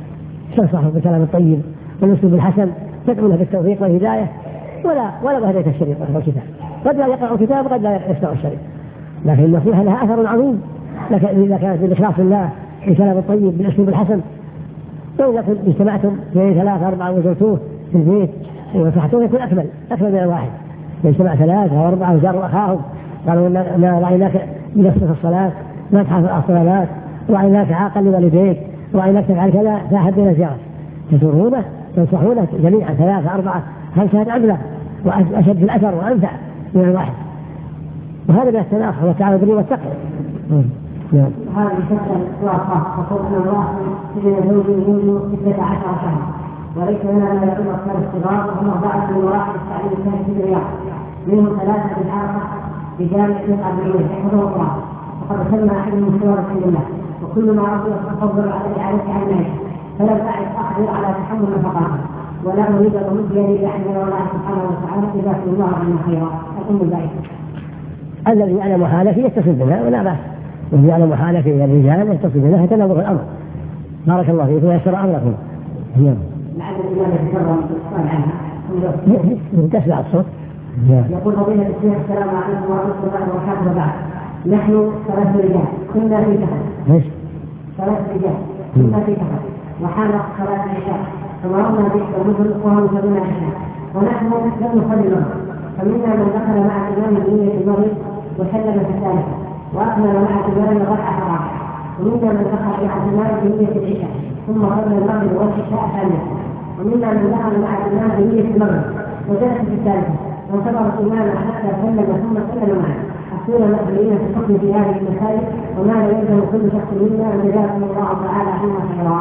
تنصحه بكلام الطيب والأسلوب الحسن، تدعو له بالتوفيق والهداية، ولا ولا بهدية الشريف والكتاب. قد لا يقرأ الكتاب وقد لا يسمع الشريف، لكن النصيحة لها أثر عظيم إذا كانت بالإخلاص لله بكلام الطيب بالأسلوب الحسن. وإذا كنت اجتمعتم في ثلاثة أربعة وزرتوه في البيت ونصحتوه يكون أكمل أكمل من الواحد. اجتمع ثلاثة أو أربعة وزاروا أخاهم قالوا ما رأيناك بنفسك في الصلاة، ما تحافظ الصلوات، رأيناك عاقل لوالديك، رأيناك تفعل كذا، فأحبنا زيارة، تزورونه تنصحونه جميعا ثلاثة أربعة خمسة أبلغ وأشد في الأثر وأنفع من الواحد. وهذا من التناصح والتعاون بالبر والتقوى. نعم. هذه فترة واضحة تقول أن الله سجن زوجي منذ ستة عشر شهرا وليس لنا ما يقوم أكثر الصغار وهم أربعة من مراحل التعليم الثاني في الرياض، منهم ثلاثة بالحلقة بجامعة القادرية يحفظون القرآن، وقد سمى أحد المستوى الحمد لله، وكل ما أرجو أتفضل على الإعادة عن مالك، فلم أعد أقدر على تحمل نفقاته، ولا أريد أن أمد يدي لأحد من الله سبحانه وتعالى إذا كان الله عنا خيرا. الأم البعيدة الذي يعلم حالك يتصل بنا ولا بأس، والذي يعلم حالك يا الرجال يتصل بنا يتناول الأمر. بارك الله فيكم ويسر أمركم. لعل الإمام يتكرم السؤال عنها تسمع الصوت. يقول فضيلة الشيخ السلام عليكم ورحمة الله وبركاته. وبعد نحن ثلاث رجال كنا في كفر ثلاث رجال كنا في كفر وحانت صلاة العشاء فمررنا بإحدى المدن وهم سبعون عشاء ونحن لم نصلي المغرب، فمنا من دخل مع الإمام بنية المغرب وسلم في الثالثة وأكمل مع الإمام الركعة الرابعة، ومنا من دخل مع الإمام بنية العشاء ثم صلى المغرب والعشاء ثانية ومنا من دخل مع الإمام بنية المغرب وجلس في الثالثة وانتظر الإمام حتى سلم ثم سلم معه. أصول المسؤولين في الحكم في هذه المسائل وماذا يلزم كل شخص منا أن جزاكم الله تعالى عنا خيرا.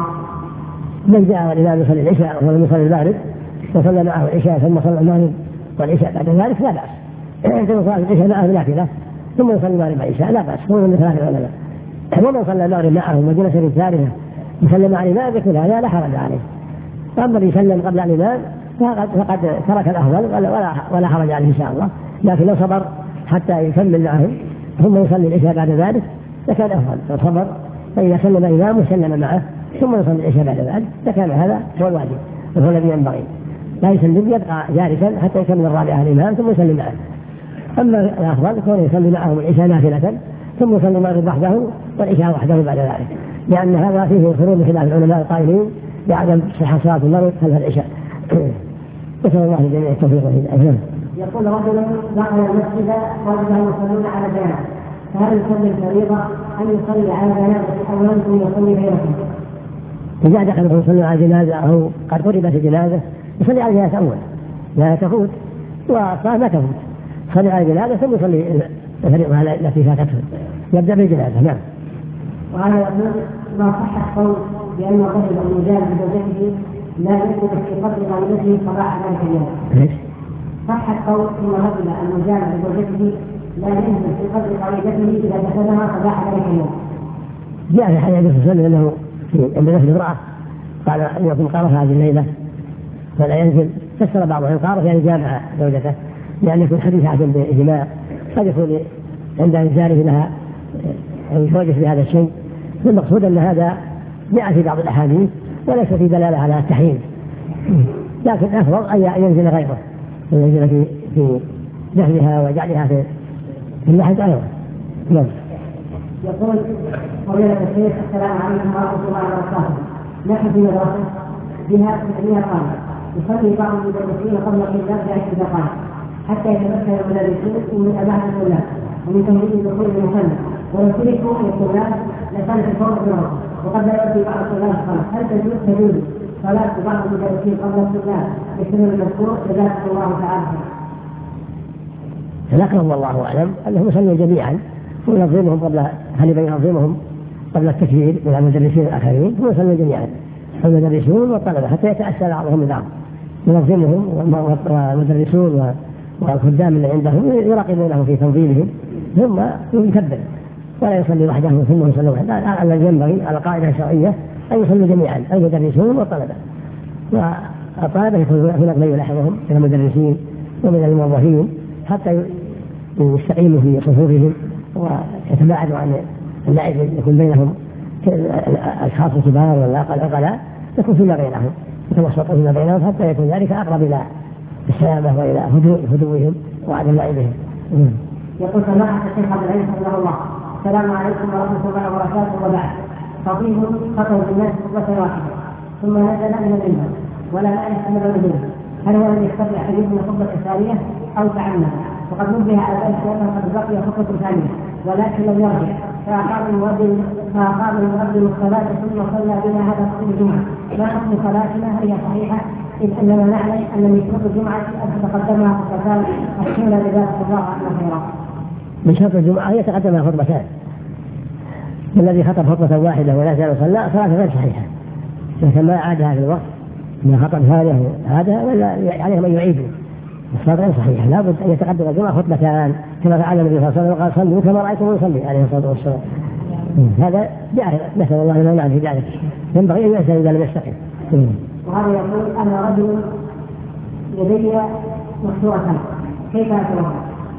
من جاء والإمام يصلي العشاء ولم يصلي المغرب وصلى معه العشاء ثم صلى المغرب والعشاء بعد ذلك لا بأس. عندما صلى العشاء معه نافلة ثم يصلي المغرب والعشاء لا بأس. هو من ثلاثة العلماء ومن صلى المغرب معه وجلس في الثالثة يسلم على الإمام بكل هذا لا حرج عليه. أما اللي يسلم قبل الإمام فقد ترك الأفضل ولا ولا حرج عليه إن شاء الله، لكن لو صبر حتى يكمل معهم ثم يصلي العشاء بعد ذلك لكان أفضل. لو صبر فإذا سلم الإمام وسلم معه ثم يصلي العشاء بعد ذلك لكان هذا هو الواجب وهو الذي ينبغي. لا يسلم يبقى جالسا حتى يكمل الرابعة الإمام ثم يسلم معه. أما الأفضل يكون يصلي معهم العشاء نافلة ثم يصلي المغرب وحده والعشاء وحده بعد ذلك، لأن هذا فيه خروج خلاف العلماء القائلين بعدم صحة صلاة المغرب خلف العشاء. نسأل الله الجميع التوفيق والهداية. يقول رجل دخل المسجد ورجل يصلون على جنازة، فهل يصلي الفريضة أم يصلي على جنازة أولا ثم يصلي غيرها؟ إذا دخل يصلي على جنازة أو قد قربت الجنازة يصلي على الجنازة أولا لا تفوت والصلاة ما تفوت، يصلي على الجنازة ثم يصلي الفريضة التي فاتته يبدأ بالجنازة. نعم. وهذا يقول ما صح القول بأن الرجل المجال بزوجته لا يثبت في قدر والدته صباح ذلك اليوم. ليش؟ صح القول ان الرجل المجال بزوجته لا يثبت في قدر والدته اذا دخلها صباح ذلك اليوم. جاء في حديث النبي صلى الله عليه وسلم انه عند نفس امرأة قال ان يكون قارف هذه الليلة فلا ينزل، فسر بعضهم قارف يعني جامع زوجته لأن يكون حديث عهد بإجماع قد يكون عند إنزاله لها يتوجه بهذا الشيء. المقصود أن هذا جاء في بعض الأحاديث وليس في دلالة على التحريم، لكن أفضل أن ينزل غيره ينزل في في دفنها وجعلها في اللحد أيضا. نعم. يقول فضيلة الشيخ السلام عليكم ورحمة الله وبركاته. نحن في مدرسة بها ستمائة طالب يصلي بعض المدرسين قبل الطلاب بعشر دقائق حتى يتمكن المدرسون من أباحة الطلاب ومن تمهيد دخول المصلى، ولو تركوا للطلاب لكانت الفوضى في الأرض وقد لا يأتي بعض الطلاب الصلاة. هل تجوز تجوز صلاة بعض المدرسين قبل الطلاب بسبب المذكور؟ جزاكم الله تعالى. ذكر الله أعلم أنهم يصلون جميعا وينظمهم قبل هل ينظمهم قبل التكبير من المدرسين الآخرين ويصلون جميعا المدرسون والطلبة حتى يتأسى بعضهم ببعض، ينظمهم والمدرسون والخدام اللي عندهم يراقبونه في تنظيمهم ثم يكبر ولا يصلي وحده ثم يصلي وحده. الذي ينبغي على قاعدة شرعية أن يصلوا جميعا المدرسون والطلبة، والطلبة يكونون من يلاحظهم من المدرسين ومن الموظفين حتى يستقيموا في صفوفهم ويتباعدوا عن اللعب يكون بينهم الأشخاص الكبار والعقلاء يكون فيما بينهم يتوسطوا فيما بينهم حتى يكون ذلك أقرب إلى السلامة وإلى هدوئهم وعدم لعبهم. يقول سماحة الشيخ عبد العزيز رحمه الله السلام عليكم ورحمة الله وبركاته. وبعد خطيب خطب الناس خطبة واحدة ثم نزل من المنبر ولا نعرف أن النزول هل هو الذي يستطيع حديث من الخطبة الثانية أو تعمد؟ وقد نبه على ذلك أنه قد بقي خطبة ثانية ولكن لم يرجع فأقام المؤذن فأقام المؤذن الصلاة ثم صلى بنا هذا خطيب الجمعة. ما حكم صلاتنا؟ هل هي صحيحة؟ إذ أننا نعلم أن من شروط الجمعة أن تقدمها خطبتان أشهر لذلك الله عنه خيرا. من شرط الجمعة هي تقدمها خطبتان، الذي خطب خطبة واحدة ولا زال صلى صلاة غير صحيحة، لكن ما عادها في الوقت من خطب ثانية هذا ولا عليه من يعيده الصلاة غير صحيحة. لا بد أن يتقدم الجمعة خطبتان كما فعل النبي صلى الله عليه وسلم وقال صلوا كما رأيتم يصلي عليه الصلاة والسلام. هذا جاهل نسأل الله لنا نعم في ذلك، ينبغي أن يسأل إذا لم يستقم. وهذا يقول أنا رجل يدي مكسورتان كيف أكلها؟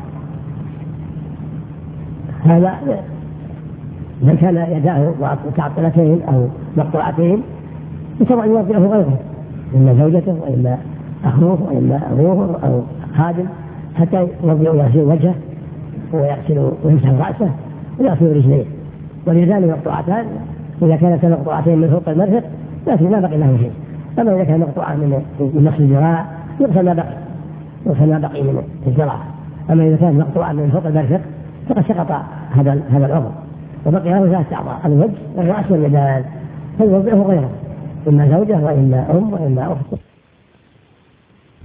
هذا من كان يداه متعطلتين أو مقطوعتين يتبع يوضعه غيره، إما زوجته وإما أخوه وإما أبوه أو خادم حتى يوضع يغسل وجهه ويغسل ويمسح رأسه ويغسل رجليه. ولذلك مقطوعتان إذا كانت مقطوعتين من فوق المرفق لكن ما بقي له شيء، أما إذا كان مقطوعة من نصف الذراع يغسل ما بقي يغسل ما بقي من الذراع. أما إذا كانت مقطوعة من فوق المرفق فقد سقط هذا هذا العضو وبقي له ثلاث أعضاء الوجه والرأس واليدان فيوضعه غيره إما زوجة وإما أم وإما أخت.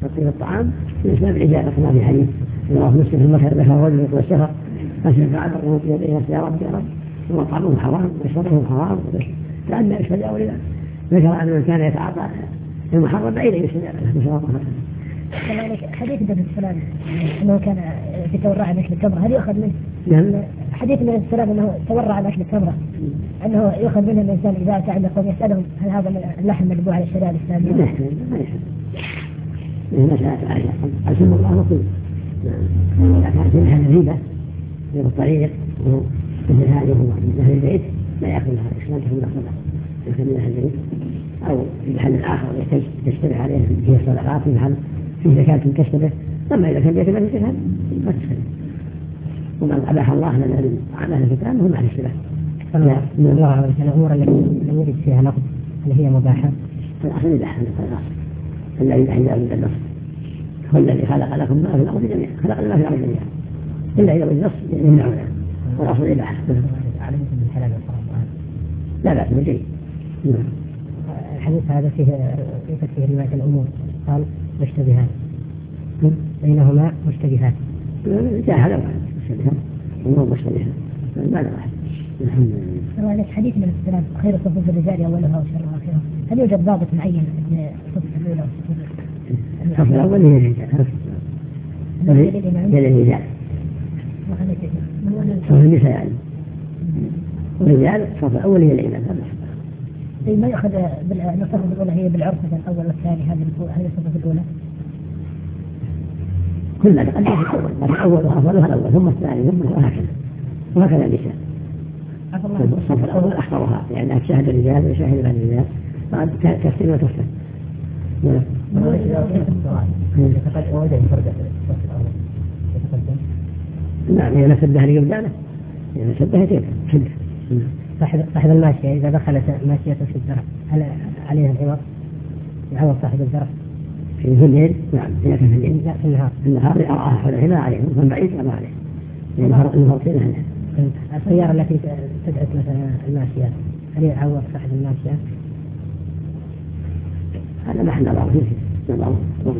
تطيب الطعام الإسلام الإجابة كما في حديث الله مسلم في المكان ذكر الرجل والسفر فشفع له في يديه يا رب يا رب وطعامه حرام وشربه حرام فعندنا يستجاب لله. ذكر أن من كان يتعاطى المحرم بعيد يستجاب له نسأل الله العافية. حديث النبي صلى الله عليه وسلم أنه كان يتورع عن أكل التمرة هل يؤخذ منه؟ نعم. حديث النبي صلى الله عليه وسلم أنه تورع عن أكل التمرة أنه يؤخذ منه الإنسان إذا أتى عند قوم يسألهم هل هذا اللحم مذبوح على الشريعة الإسلامية؟ ما يحتاج ما يحتاج. مسألة عائشة أسلم الله وكل إذا كانت منها نزيبة في الطريق مثل هذه من أهل البيت لا يأكلها الإسلام تكون صدقة يأكل من أهل البيت أو في محل آخر يشتبه عليه فيه صدقات في محل فيه زكاة تشتبه. أما إذا كان بيتبع الكتاب ما تشتبه ومن أباح الله لنا عن أهل الكتاب هم أهل الشبه. من الله الأمور التي لم يرد فيها نقد اللي هي مباحة فالأصل يباح الذي يباح إذا أريد النص هو الذي خلق لكم ما في الأرض جميعا خلق لنا في الأرض جميعا إلا إذا النص يمنعنا والأصل يباح. علمتم من حلال الحرام لا بأس بالجيد. الحديث هذا فيه يوجد فيه رواية الأمور قال مشتبهات بينهما مشتبهات جاء هذا واحد مشتبهات أمور مشتبهات ماذا واحد. الحمد لله. حديث من السلام خير صفوف الرجال أولها وشرها آخرها هل يوجد ضابط معين الصف الأولى الصف الأول هي الرجال هي الرجال صف النساء يعني والرجال الصف الأول هي الإمام زي ما يأخذ بالنصف الأولى هي بالعرف مثلا الأول والثاني هذه هذه الصف الأولى كلها تقدم في الأول لكن أول وأفضلها الأول ثم الثاني ثم وهكذا وهكذا النساء. الصف الأول أحضرها يعني تشاهد الرجال ويشاهد بعد الرجال بعد تفسير وتفسير. نعم هي نفس الدهر قدامه هي نفس الدهر شدة. صاحب صاحب الماشية إذا دخلت ماشيته في الزرع هل عليها العوض يعوض صاحب الزرع في الليل؟ نعم هي في الليل لا في النهار. في النهار أراها هنا عليه من بعيد ما عليه المفرطين هنا. السيارة التي تدعس مثلا الماشية هل يعوض صاحب الماشية؟ هذا ما احنا نضعه فيه نضعه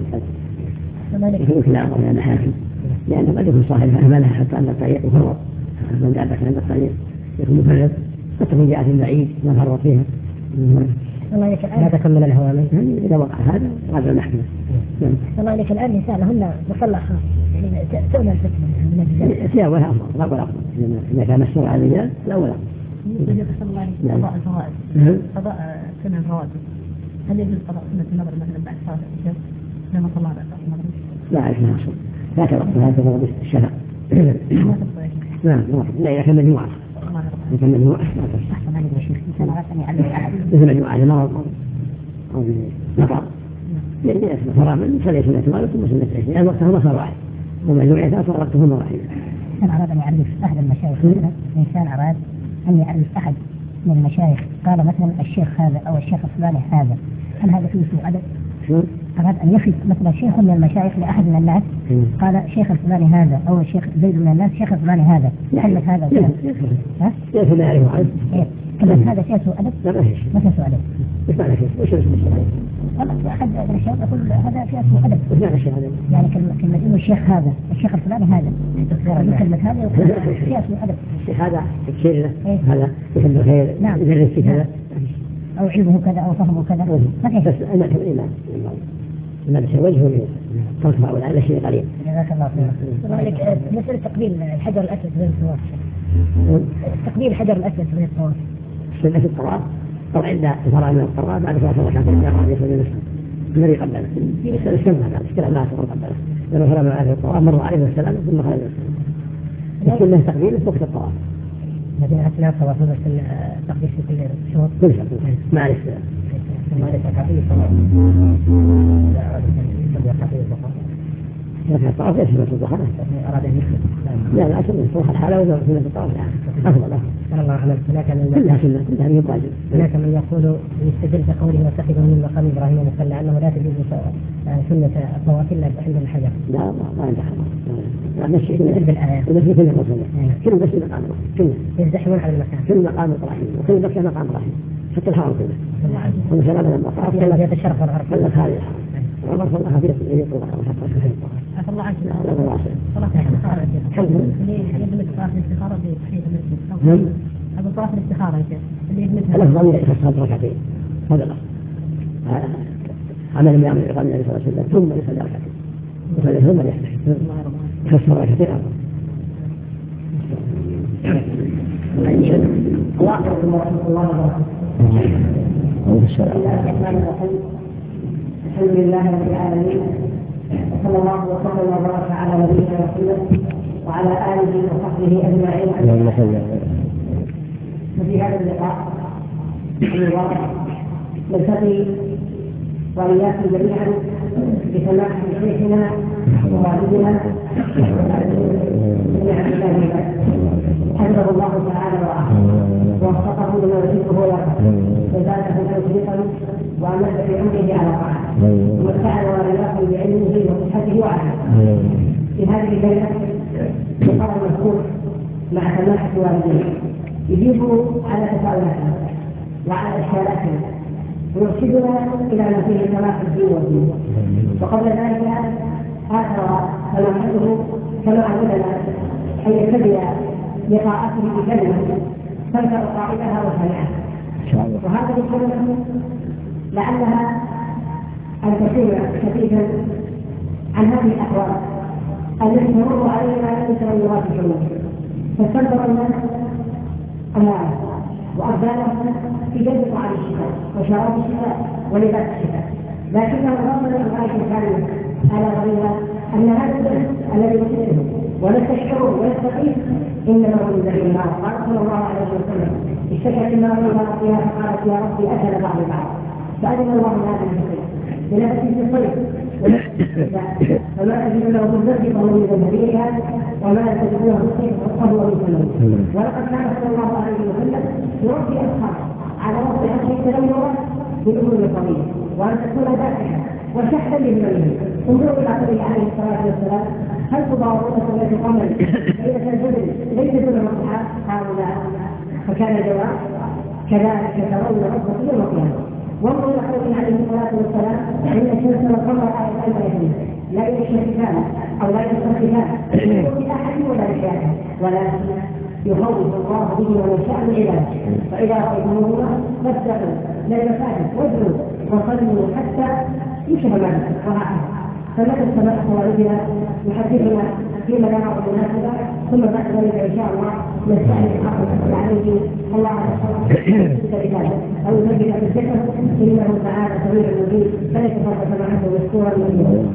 يمكن أمر من المحاكم لأنه قد يكون صاحب أهملها حتى أن الطريق يفرط من دابة عند الطريق يكون مفرط قد تكون جاءت من بعيد ما فرط فيها. الله عليك الآن هذا كم من الهوامل إذا وقع هذا هذا المحكمة. الله عليك الآن النساء لهن مصلى خاص يعني تؤمن الفتنة من الرجال. الأول أفضل الأول أفضل إذا كان الشرع على الرجال الأول أفضل. قضاء الفوائد قضاء سنة الفوائد هل يجوز قضاء سنة المغرب مثلا بعد صلاة العشاء لما صلى بعد صلاة المغرب؟ لا أعرف ما أصل لا توقف هذا توقف الشفع. نعم لا إذا كان مجموعة إذا كان مجموعة ما تصح. أحسن عليك يا شيخ إنسان عرفني يعلم أحد مثل مجموعة لمرض أو نقر لأن يسمى فرع من صلي سنة المغرب ثم سنة العشاء يعني وقتها ما صار واحد ومجموعتها صار وقتهم واحد. إنسان أراد أن يعرف أحد المشايخ إنسان أراد أن يعرف أحد من المشايخ قال مثلا الشيخ هذا أو الشيخ الفلاني هذا هل هذا فيه سوء أدب؟ أراد أن يصف مثلا شيخ من المشايخ لأحد من الناس قال شيخ الفلاني هذا أو الشيخ زيد من الناس شيخ الفلاني هذا كلمة هذا ها؟ كيف ما يعرفه عنه؟ كلمة هذا فيها سوء أدب؟ لا ما فيه ما فيها سوء أدب. إيش معنى شيء؟ وش اسمه الشيء؟ والله أحد الأشياء يقول هذا فيها سوء أدب. إيش معنى الشيء هذا؟ يعني كلمة كلمة إنه الشيخ هذا الشيخ الفلاني هذا كلمة هذا فيها سوء أدب. الشيخ هذا تكشير له هذا يحب الخير نعم يدرس في كذا أو علمه كذا أو فهمه كذا ما فيه. بس أنا كمان ما بس وجهه تنفع ولا على شيء قليل. جزاك الله خير. مسألة تقبيل الحجر الأسود بين الطواف. تقبيل الحجر الأسود بين الطواف. سنة الطواف طبعا عند فرع من الطواف بعد صلاة الركعتين الأخيرة يصلي نفسه الذي قبله. يسأل السنة هذا اشترى ما تقول قبله. لما فرع من الطواف مر عليه السلام ثم خرج السلام. السنة تقبيل في وقت الطواف. لكن أثناء الطواف بس التقبيل في كل شهور. كل شهور. ما عليه. ما عليه تقبيل طواف. لكن الطواف ليس سنة الضحى. أراد أن يخلص. لا لا سنة الضحى الحالة ولا سنة الطواف لا أفضل. صلى الله عليه وسلم. هناك من كلها سنة كلها من الواجب. هناك من يقول يستدل بقوله واتخذوا من مقام إبراهيم مصلى أنه لا تجوز سنة الطواف إلا عند الحجر. لا ما ما عند حجر. لا نشي كل بالآية. نشي كل مصلى. كل بس مقام كل. يزدحمون على المكان. كل مقام إبراهيم وكل بس مقام إبراهيم. حتى الحرم كله ثم سلام لما طاف كلا في الشرف والغرب كلا خارج عمر صلى الله عليه وسلم عفى الله عنك صلاة الاستخارة الحمد لله اللي يجمد طواف الاستخارة بتحية المسجد نعم أبو طواف الاستخارة اللي يجمدها الأفضل يخصها بركعتين هذا الأفضل عمل ما يعمل إقامة النبي صلى الله عليه وسلم ثم يصلي ركعتين يصلي ثم يحتفل يخصها ركعتين الله أكبر ورحمة الله وبركاته. الحمد لله رب العالمين وصلى الله وسلم وبارك على نبينا محمد وعلى آله وصحبه أجمعين. وفي هذا اللقاء المبارك نلتقي وإياكم جميعا بسماحة شيخنا ووالدنا حفظه الله تعالى ووفقه لما يحبه ويرضى وزاده توفيقا وامد في عمره على طاعته ومتعنا ولياكم بعلمه وصحته وعافيته. في هذه الليله لقاء مفتوح مع سماحه والديه يجيبوا على تساؤلاتنا وعلى اشكالاتنا ويرشدنا الى ما فيه صلاح الدين والدين. وقبل ذلك اخر سماحته كما علمنا ان يبتدئ لقاءاته بكلمه تنفع قائلها وسمعها. وهذه الكلمه لعلها ان تكون خفيفا عن هذه الاحوال التي تمر علينا من تغيرات الحلول فاستنكر الناس اموالهم وابدانهم في جلب طعام الشتاء وشراب الشتاء ولباس الشتاء، لكنه رغم الغايه الكامله على غيرها ان هذا الدرس الذي نحسه ونستشعره ونستقيم انما هو من ذي النار. قال صلى الله عليه وسلم اشتكت النار الى ربها فقالت يا ربي اكل بعض البعض فاذن الله هذا الشيء بنفس في الصيف فما تجد له بالذنب فهو من ذنبها وما تجد له بالصيف فهو من ذنبه. ولقد كان صلى الله عليه وسلم يربي اصحابه على وضع هذه التنوع بالامور القضيه وان تكون ذاتها وشحذا للمنه. انظروا الى قوله عليه الصلاه والسلام هل تضاوعون صلاه القمر ليله البدر ليس دون الضحى؟ قالوا لا، فكان الجواب كذلك ترون ربكم يوم القيامه. وانظروا الى قوله عليه الصلاه والسلام ان الشمس والقمر ايتان ايتين لا يشركان او لا يشركان لاحد ولا لشيء ولكن يخوف الله به من شاء من عباده. فاذا رايتموهما فاستقوا لا يفاتوا وادعوا وصلوا حتى يشهد معنا وهكذا. فنحن سماحه والدنا يحدثنا فيما لا نعرف مناسبه ثم بعد ذلك ان شاء الله نستعين الحق عليه الله على او يثبت في الذكر انه تعالى سميع مجيب فليتفضل سماحته مشكورا منه.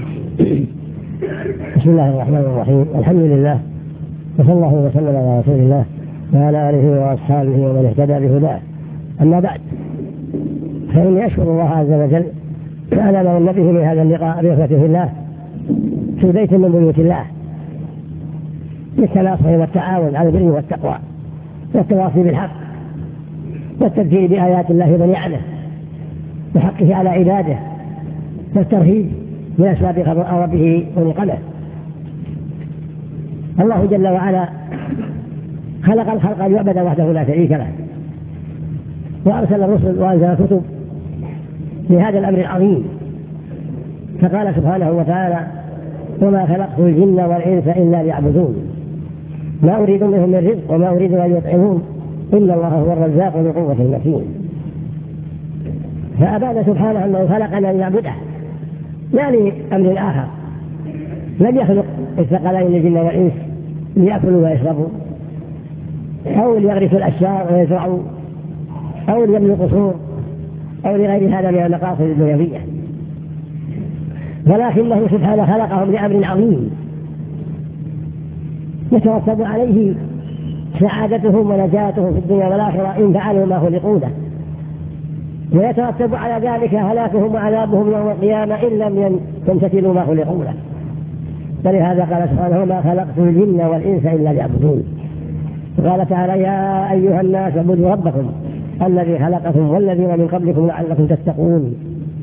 بسم الله الرحمن الرحيم. الحمد لله وصلى الله وسلم على رسول الله وعلى اله واصحابه ومن اهتدى بهداه. اما بعد فاني اشكر الله عز وجل على ما من به من هذا اللقاء باخوته الله في بيت من بيوت الله للتناصح والتعاون على البر والتقوى والتواصي بالحق والتذكير بآيات الله ونعمه وحقه على عباده والترهيب من أسباب غضبه ونقمه. الله جل وعلا خلق الخلق ليعبد وحده لا شريك له وأرسل الرسل وأنزل الكتب لهذا الأمر العظيم. فقال سبحانه وتعالى وما خلقت الجن والإنس إلا ليعبدون ما أريد منهم من رزق وما أريد أن يطعمون إلا الله هو الرزاق ذو القوة المتين. فأبان سبحانه أنه خلقنا لنعبده لا لأمر آخر. لم يخلق الثقلين الجن والإنس ليأكلوا ويشربوا أو ليغرسوا الأشجار ويزرعوا أو ليبنوا قصور أو لغير هذا من المقاصد الدنيوية، ولكنه سبحانه خلقهم لأمر عظيم يترتب عليه سعادتهم ونجاتهم في الدنيا والآخرة إن فعلوا ما خلقوا له، ويترتب على ذلك هلاكهم وعذابهم يوم القيامة إن لم يمتثلوا ما خلقوا له. ولهذا قال سبحانه ما خلقت الجن والإنس إلا ليعبدون. وقال تعالى يا أيها الناس اعبدوا ربكم الذي خلقكم والذين من قبلكم لعلكم تتقون.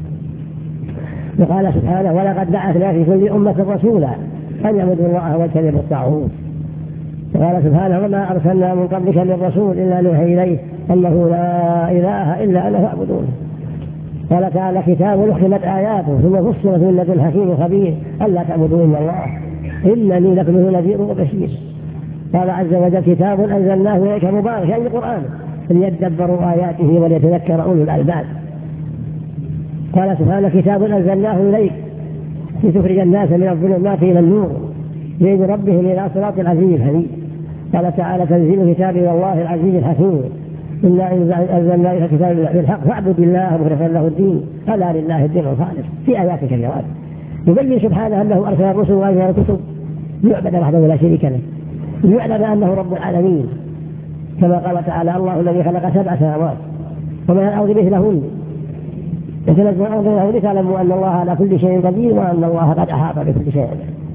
وقال سبحانه ولقد بعثنا في كل أمة رسولا أن يعبدوا الله واجتنبوا الطاغوت. وقال سبحانه وما أرسلنا من قبلك من رسول إلا نوحي إليه أنه لا إله إلا أنا فاعبدونه. قال تعالى كتاب أحكمت آياته ثم فصلت من لدن حكيم خبير ألا تعبدوا إلا الله إنني لكم نذير وبشير. قال عز وجل كتاب أنزلناه إليك مبارك أي القرآن ليدبروا آياته وليتذكر أولو الألباب. قال سبحانه كتاب أنزلناه إليك لتخرج الناس من الظلمات إلى النور بإذن ربهم إلى صراط العزيز الحميد. قال تعالى تنزيل كتاب الله العزيز الحكيم إنا أنزلنا إليك كتاب بالحق فاعبد الله مخلصا له الدين ألا لله الدين الخالص في آيات كثيرات يبين سبحانه أنه أرسل الرسل وأنزل الكتب ليعبد وحده لا شريك له ليعلم أنه رب العالمين كما قال تعالى الله الذي خلق سبع سماوات ومن الأرض مثلهن يتنزل الأرض مثلهن لتعلموا أن الله على كل شيء قدير وأن الله قد أحاط بكل شيء.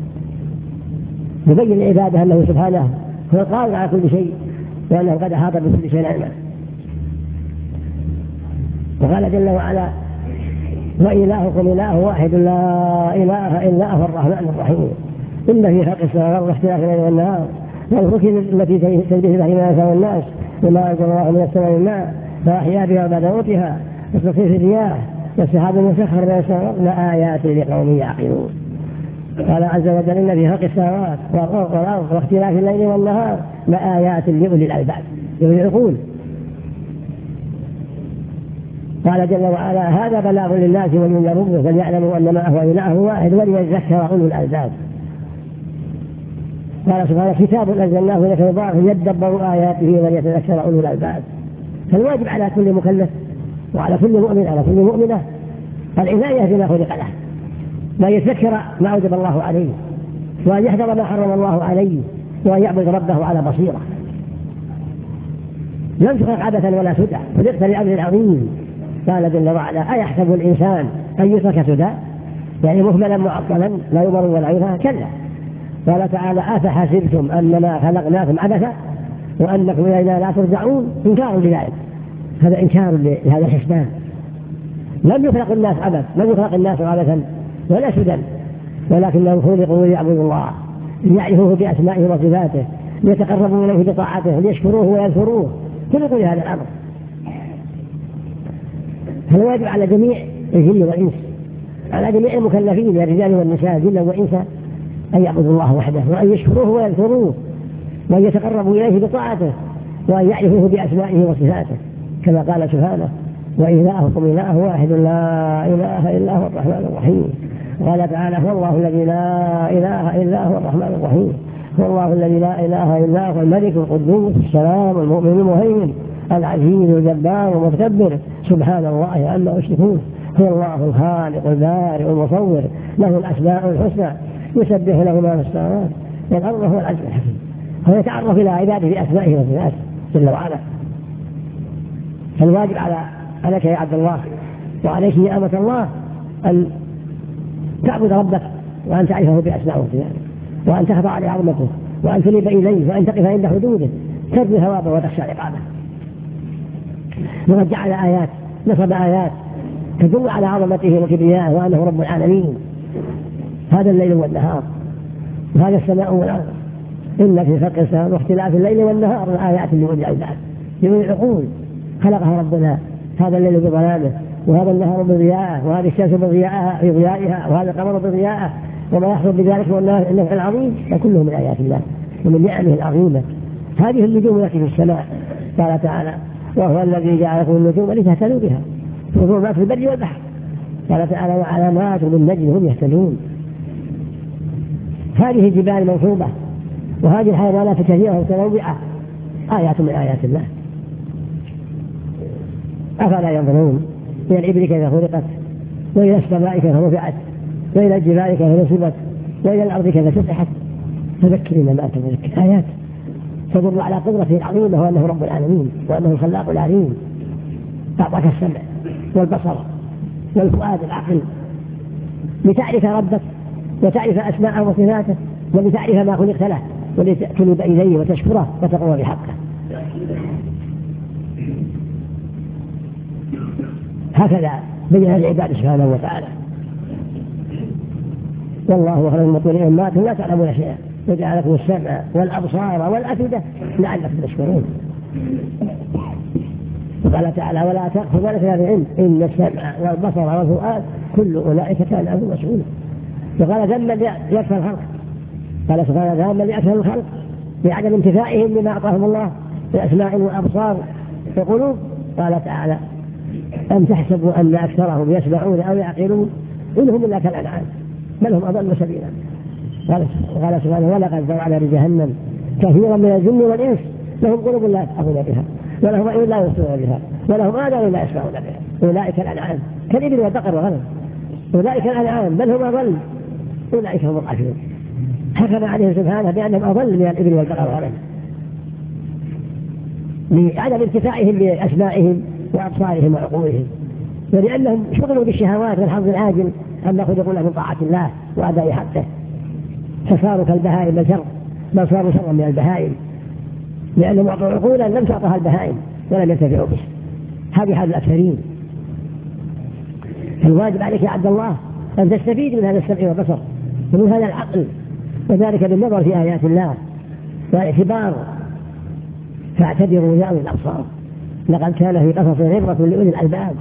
يبين لعباده أنه سبحانه هو القادر على كل شيء وأنه قد أحاط بكل شيء علما. وقال جل وعلا وإلهكم إله واحد لا إله إلا هو الرحمن الرحيم إن في خلق السماوات واختلاف الليل والنهار والفلك التي تجري في البحر الناس وما أنزل الله من السماء من ماء فأحيا بها بعد موتها وتصريف الرياح والسحاب المسخر بين السماوات لآيات لقوم يعقلون. قال عز وجل إن في خلق السماوات والأرض واختلاف الليل والنهار لآيات لأولي الألباب لأولي العقول. قال جل وعلا هذا بلاغ للناس ولينذروا فليعلموا أنما هو إله واحد وليذكر أولو الألباب. قال سبحانه كتاب أنزلناه إليك مبارك ليدبروا آياته وليتذكر أولو الألباب. فالواجب على كل مكلف وعلى كل مؤمن على كل مؤمنة العناية بما خلق له وأن يتذكر ما أوجب الله عليه وأن يحذر ما حرم الله عليه وأن يعبد ربه على بصيرة. لم تخلق عبثا ولا سدى خلقت لأمر عظيم. قال جل وعلا أيحسب الإنسان أن يترك سدى يعني مهملا معطلا لا يمر ولا ينهى كلا. قال تعالى أفحسبتم أنما خلقناكم عبثا وأنكم إلينا لا ترجعون إنكار لذلك. هذا إنكار لهذا الحسبان. لم يخلق الناس عبث لم يخلق الناس عبثا ولا سدى ولكنهم خلقوا ليعبدوا الله ليعرفوه بأسمائه وصفاته ليتقربوا إليه بطاعته ليشكروه ويذكروه خلقوا لهذا الأمر. هذا واجب على جميع الجن والإنس على جميع المكلفين من الرجال والنساء جنا وإنسا أن يعبدوا الله وحده وأن يشكروه ويذكروه وأن يتقربوا إليه بطاعته وأن يعرفوه بأسمائه وصفاته كما قال سبحانه وإلهكم إله واحد لا إله إلا هو الرحمن الرحيم. قال تعالى هو الله الذي لا إله إلا هو الرحمن الرحيم هو الله الذي لا إله إلا هو الملك القدوس السلام المؤمن المهيمن العزيز الجبار المتكبر سبحان الله عما يشركون هو الله الخالق البارئ المصور له الأسماء الحسنى يسبح له ما في السماوات والأرض هو العزيز الحكيم. هو يتعرف إلى عباده بأسمائه وصفاته جل وعلا. فالواجب على عليك يا عبد الله وعليك يا أمة الله أن تعبد ربك وأن تعرفه بأسمائه وصفاته وأن تخضع لعظمته وأن تنيب إليه وأن تقف عند حدوده ترجو ثوابه وتخشى عقابه. وقد جعل آيات نصب آيات تدل على عظمته وكبريائه وأنه رب العالمين. هذا الليل والنهار وهذا السماء والأرض إن في خلق السماء واختلاف الليل والنهار آيات لأولي الألباب لأولي العقول. خلقها ربنا هذا الليل بظلامه وهذا النهار بضياءه وهذه الشمس بضياءها بضيائها وهذا القمر بضيائه وما يحصل بذلك والنفع العظيم فكله من آيات الله ومن نعمه العظيمة. هذه النجوم التي في السماء قال تعالى وهو الذي جعلكم النجوم لتهتدوا بها في ظلمات البر والبحر. قال تعالى وعلامات بالنجم هم يهتدون. هذه الجبال منصوبة وهذه الحيوانات كثيرة متنوعة آيات من آيات الله. أفلا ينظرون إلى الإبل كيف خلقت وإلى السماء كيف رفعت وإلى الجبال كيف نصبت وإلى الأرض كيف سطحت فذكر إنما أنت مذكر. آيات تدل على قدرته العظيمة وأنه رب العالمين وأنه الخلاق العليم. أعطاك السمع والبصر والفؤاد العقل لتعرف ربك وتعرف أسماءه وصفاته ولتعرف ما خلقت له ولتنيب إليه وتشكره وتقوم بحقه. هكذا بين العباد سبحانه وتعالى. والله خلق المطورين أمات لا تعلمون شيئا وجعل لكم السمع والأبصار والأفئدة لعلكم تشكرون. وقال تعالى ولا تقف ما لك بعلم إن السمع والبصر والفؤاد كل أولئك كان عنه مسؤولا. وقال ذنبا لأكثر الخلق، قال سبحانه ذنبا لأكثر الخلق بعدم انتفائهم بما أعطاهم الله بأسماع وأبصار وقلوب. قال تعالى أم تحسبوا أن أكثرهم يسمعون أو يعقلون إنهم إلا كالأنعام بل هم أضل سبيلا. قال سبحانه ولقد ذرأنا لجهنم كثيرا من الجن والإنس لهم قلوب لا يفقهون بها ولهم أعين لا يبصرون بها ولهم آذان لا يسمعون بها أولئك الأنعام كالإبل والبقر والغنم أولئك الأنعام بل هم أضل أولئك هم الغافلون. حكم عليه سبحانه بأنهم أضل من الإبل والبقر والغنم لعدم انتفاعهم بأسمائهم وأبصارهم وعقولهم ولأنهم شغلوا بالشهوات والحظ العاجل أما خلقوا من طاعة الله وأداء حقه فصاروا كالبهائم بل شر بل صاروا شرا من البهائم لأنهم أعطوا عقولا لم تعطها البهائم ولم ينتفعوا به. هذه حال الأكثرين. فالواجب عليك يا عبد الله أن تستفيد من هذا السمع والبصر ومن هذا العقل وذلك بالنظر في آيات الله والاعتبار. فاعتبروا يا أولي الأبصار لقد كان في قصص عبرة لأولي الألباب.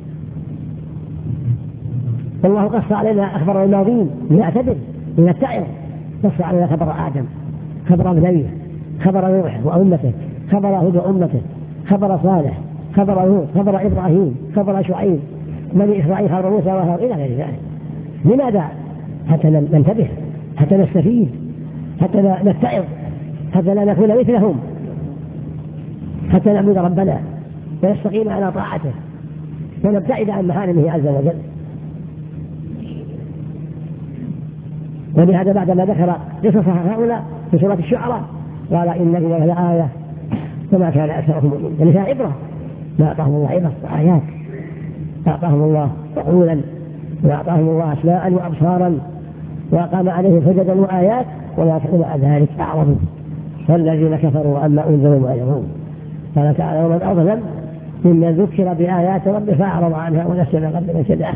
والله قص علينا أخبار الماضين لنعتبر لنتعظ. قص علينا خبر آدم خبر ابنيه خبر نوح وأمته خبر هود وأمته خبر صالح خبر هود خبر إبراهيم خبر شعيب بني إسرائيل خبر موسى وهارون إلى غير ذلك. لماذا؟ حتى ننتبه حتى نستفيد حتى نتعظ حتى لا نكون مثلهم حتى نعبد ربنا ونستقيم على طاعته ونبتعد عن محارمه عز وجل. ولهذا بعدما ذكر قصص هؤلاء في سورة الشعراء قال إن في ذلك آية وما كان أكثرهم مؤمنين. يعني فيها عبرة ما أعطاهم الله عبرة وآيات أعطاهم الله عقولا وأعطاهم الله أسماء وأبصارا وأقام عليهم حججا وآيات وما مع ذلك أعرضوا فالذين كفروا أما أنذروا ما يرون. قال تعالى ومن أظلم ممن ذكر بآيات ربه فأعرض عنها ونسي ما قدم يداه.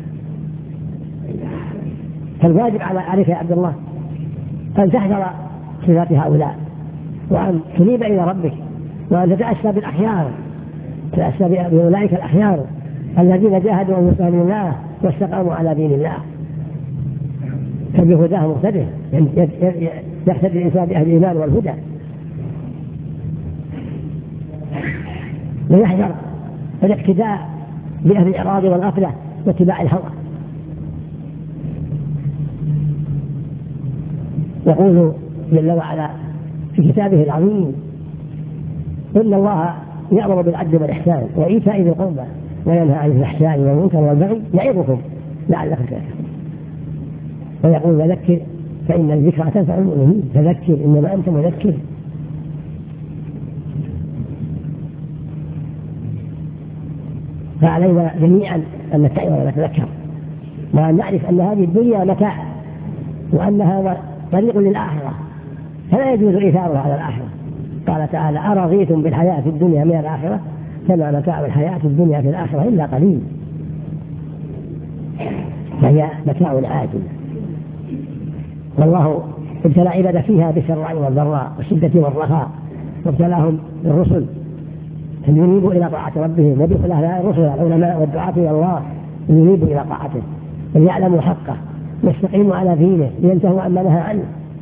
فالواجب عليك يا عبد الله أن تحذر صفات هؤلاء وأن تنيب إلى ربك وأن تتأسى بالأخيار تتأسى بأولئك الأخيار الذين جاهدوا أنفسهم لله واستقاموا على دين الله. فبهداه مقتدر يقتدي الإنسان بأهل الإيمان والهدى. ويحذر الاقتداء بأهل الإعراض والغفلة واتباع الهوى. يقول جل وعلا في كتابه العظيم إن الله يأمر بالعدل والإحسان وإيتاء ذي القربى وينهى عن الفحشاء والمنكر والبغي يعظكم لعلكم تذكرون. ويقول وذكر فإن الذكرى تنفع المؤمنين فذكر إنما أنت مذكر. فعلينا جميعا أن نتعظ ونتذكر وأن نعرف أن هذه الدنيا متاع وأنها طريق للآخرة فلا يجوز إيثارها على الآخرة. قال تعالى أرضيتم بالحياة في الدنيا من الآخرة فما متاع الحياة الدنيا في الآخرة إلا قليل. فهي متاع عاجل والله ابتلى عباده فيها بالسراء والضراء والشدة والرخاء وابتلاهم بالرسل أن ينيبوا إلى طاعة ربهم وبخل الرسل العلماء والدعاة إلى الله أن ينيبوا إلى طاعته وليعلموا حقه واستقيموا على دينه لينتهوا عما نهى عنه.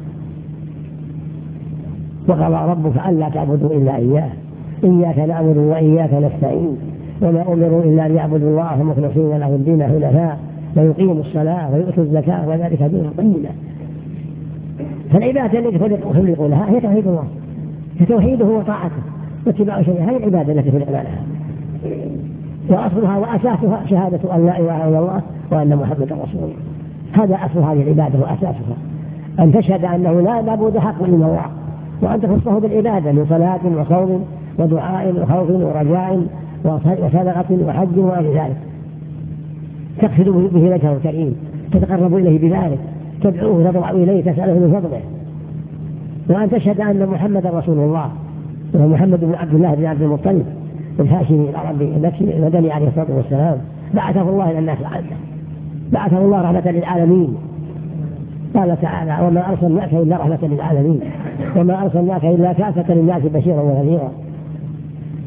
وقضى ربك ألا تعبدوا إلا إياه إياك نعبد وإياك نستعين وما أمروا إلا ليعبدوا الله مخلصين له الدين حنفاء ويقيموا الصلاة ويؤتوا الزكاة وذلك دين القيمة. فالعبادة التي خلقوا لها هي توحيد الله فتوحيده وطاعته واتباع شريعته هي العبادة التي خلقنا لها وأصلها وأساسها شهادة أن لا إله إلا الله وأن محمدا رسول الله. هذا أصل هذه العبادة وأساسها أن تشهد أنه لا معبود حق إلا الله وأن تخصه بالعبادة من صلاة وصوم ودعاء وخوف ورجاء وصدقة وحج وغير ذلك تقصد به وجهه الكريم تتقرب إليه بذلك تدعوه تضرع إليه تسأله من فضله. وأن تشهد أن محمدا رسول الله وهو محمد بن عبد الله بن عبد المطلب الهاشمي العربي المدني عليه الصلاة والسلام بعثه الله إلى الناس عامة بعثه الله رحمة للعالمين. قال تعالى وما أرسلناك إلا رحمة للعالمين وما أرسلناك إلا كافة للناس بشيرا ونذيرا.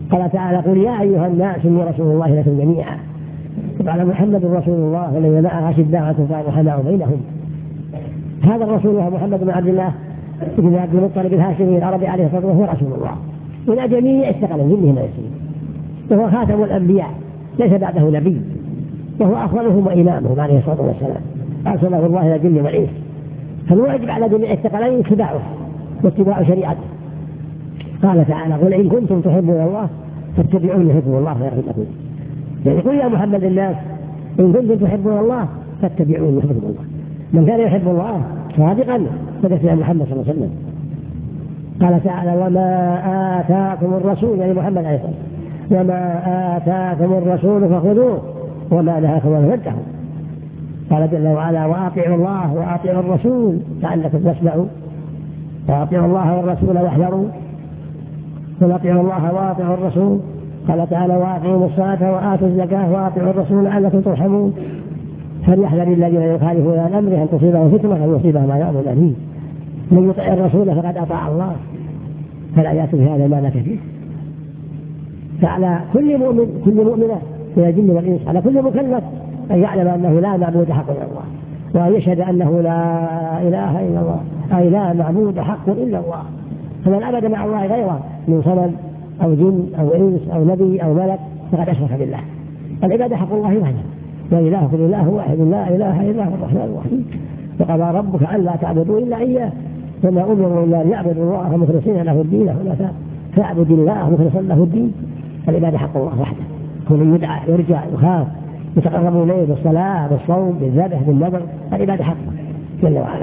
قال تعالى قل يا أيها الناس إني رسول الله لكم جميعا. وقال محمد رسول الله والذين معه أشداء على الكفار رحماء بينهم. هذا الرسول هو محمد بن عبد الله بن عبد المطلب الهاشمي العربي عليه الصلاة والسلام وهو رسول الله إلى جميع الثقلين جنهم وإنسهم، وهو خاتم الأنبياء ليس بعده نبي، وهو أفضلهم وإمامهم عليه الصلاة والسلام، أرسله الله إلى الجن والإنس، فالواجب على جميع الثقلين اتباعه واتباع شريعته. قال تعالى قل إن كنتم تحبون الله فاتبعوني يحبكم الله ويغفر لكم. يعني قل يا محمد الناس إن كنتم تحبون الله فاتبعوني يحبكم الله. من كان يحب الله صادقا فدفع محمد صلى الله عليه وسلم. قال تعالى وما آتاكم الرسول يعني محمد عليه الصلاة والسلام وما آتاكم الرسول فخذوه وما نهاكم عنه فانتهوا. قال جل وعلا وأطيعوا الله وأطيعوا الرسول لعلكم تسمعوا. وأطيعوا الله والرسول واحذروا. وأطيعوا الله وأطيعوا الرسول. قال تعالى وأقيموا الصلاة وآتوا الزكاة وأطيعوا الرسول لعلكم ترحمون. فليحذر الذين يخالفون عن أمره أن تصيبهم فتنة أو يصيبهم عذاب أليم. من يطع الرسول فقد أطاع الله. فالآيات في هذا معنى كثير. فعلى كل مؤمن كل مؤمنة من الجن والإنس على كل مكلف أن يعلم أنه لا معبود حق إلا الله، وأن يشهد أنه لا إله إلا الله، أي لا معبود حق إلا الله. فمن عبد مع الله غيره من صنم أو جن أو إنس أو نبي أو ملك فقد أشرك بالله. العبادة حق الله وحده، وإلهكم إله واحد لا إله إلا هو الرحمن الرحيم. وقضى ربك ألا تعبدوا إلا إياه وما أمروا إلا أن يعبدوا الله مخلصين له الدين حنفاء فاعبدوا الله مخلصا له الدين. العبادة حق الله وحده، كل يدعى يرجع يخاف يتقربوا إليه بالصلاة بالصوم بالذبح بالنذر. العبادة حقه جل وعلا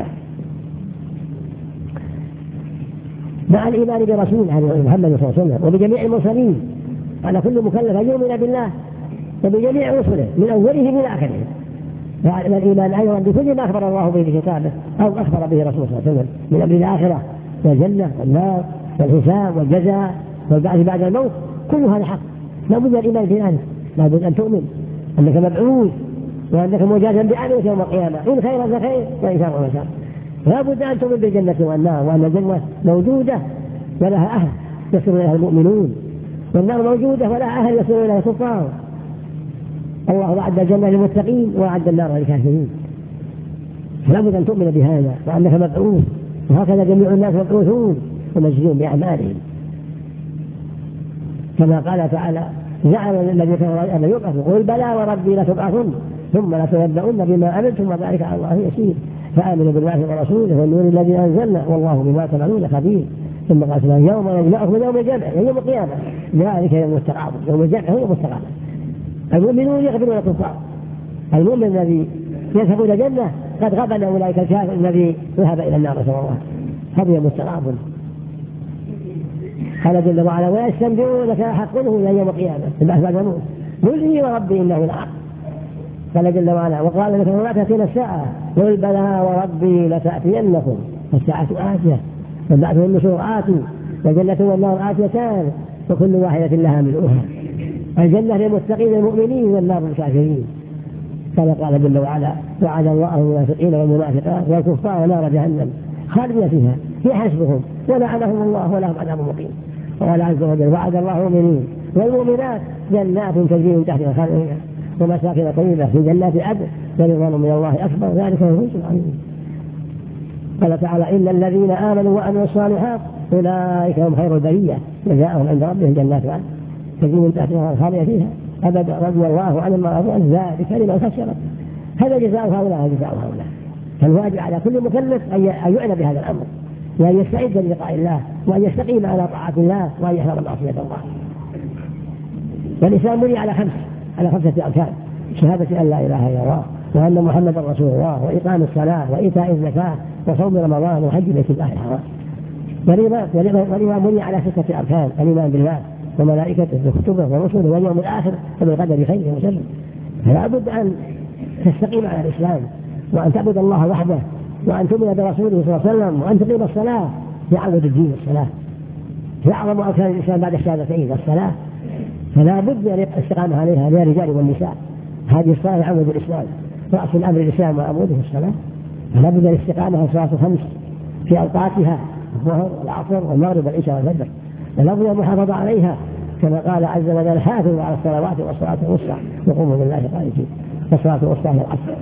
مع الإيمان برسول محمد صلى الله عليه وسلم وبجميع المرسلين. على كل مكلف أن يؤمن بالله وبجميع رسله من أولهم إلى آخره. وعلى الإيمان أيضا بكل ما أخبر الله به في كتابه أو أخبر به رسوله صلى الله عليه وسلم من أمر الآخرة والجنة والنار والحساب والجزاء والبعث بعد الموت. كل هذا حق، لا بد من الإيمان في ذلك، لا بد أن تؤمن أنك مبعوث وأنك مجازا بعملك يوم القيامة إن خير فخير وإن شر فشر. لا بد أن تؤمن بالجنة والنار، وأن الجنة موجودة ولها أهل يصل إليها المؤمنون، والنار موجودة ولها أهل يصل إليها الكفار. الله أعد الجنة للمتقين وأعد النار للكافرين. لا بد أن تؤمن بهذا وأنك مبعوث، وهكذا جميع الناس مبعوثون ومجزون بأعمالهم. كما قال تعالى زعم الذين كفروا أن يبعثوا قل بلى وربي لتبعثن ثم لتنبؤن بما عملتم وذلك على الله يسير. فآمنوا بالله ورسوله والنور الذي أنزلنا والله بما تعملون خبير. ثم قال يوم يجمعكم يوم الجمع يوم القيامة ذلك يوم التغابن. يوم الجمع هو يوم التغابن. المؤمنون يغفرون الكفار. المؤمن الذي يذهب إلى الجنة قد غبن أولئك الكافر الذي ذهب إلى النار نسأل الله. هذا يوم التغابن. قال جل وعلا ويستنبئونك حق هو يوم القيامة البعث بعد الموت قل إي وربي إنه لحق. قال جل وعلا وقال لك ولا تأتينا الساعة قل بلى وربي لتأتينكم الساعة آتية والبعث والنشور آتي والجنة والنار آتيتان وكل واحدة لها ملؤها. الجنة للمتقين المؤمنين والنار للكافرين. كما قال جل وعلا وعد الله المنافقين والمنافقات والكفار نار جهنم خالدين فيها هي حسبهم ولعنهم الله ولهم عذاب مقيم. وقال عز وجل وعد الله المؤمنين والمؤمنات جنات تجري من تحتها الأنهار ومساكن طيبة في جنات عدن ورضوان من الله أكبر ذلك هو الفوز العظيم. قال تعالى إن الذين آمنوا وعملوا الصالحات أولئك هم خير البرية جزاؤهم عند ربهم جنات عدن تجري من تحتها الأنهار فيها أبدا رضي الله عنهم ورضوا عنه ذلك لمن خشي. هذا جزاء هؤلاء جزاء هؤلاء. فالواجب على كل مكلف أن يعنى بهذا الأمر وأن يستعد للقاء الله وأن يستقيم على طاعة الله وأن يحذر معصية الله. والإسلام بني على خمس على خمسة أركان: شهادة أن لا إله إلا الله وأن محمدا رسول الله وإقام الصلاة وإيتاء الزكاة وصوم رمضان وحج بيت الله الحرام. والإيمان بني على ستة أركان: الإيمان بالله وملائكته وكتبه ورسله واليوم الآخر وبالقدر خيره وشره. فلا بد أن تستقيم على الإسلام وأن تعبد الله وحده وأن تؤمن برسوله صلى الله عليه وسلم وأن تقيم الصلاة في عمود الدين الصلاة في أعظم أركان الإسلام بعد الشهادتين الصلاة. فلا بد من الاستقامة عليها للرجال والنساء. هذه الصلاة عمود الإسلام رأس الأمر الإسلام وعموده الصلاة. فلا بد من الاستقامة في صلاة الخمس في أوقاتها الظهر والعصر والمغرب والعشاء والفجر. فلا بد من المحافظة عليها كما قال عز وجل حافظوا على الصلوات والصلاة الوسطى وقوموا لله قانتين. الصلاة الوسطى هي العصر.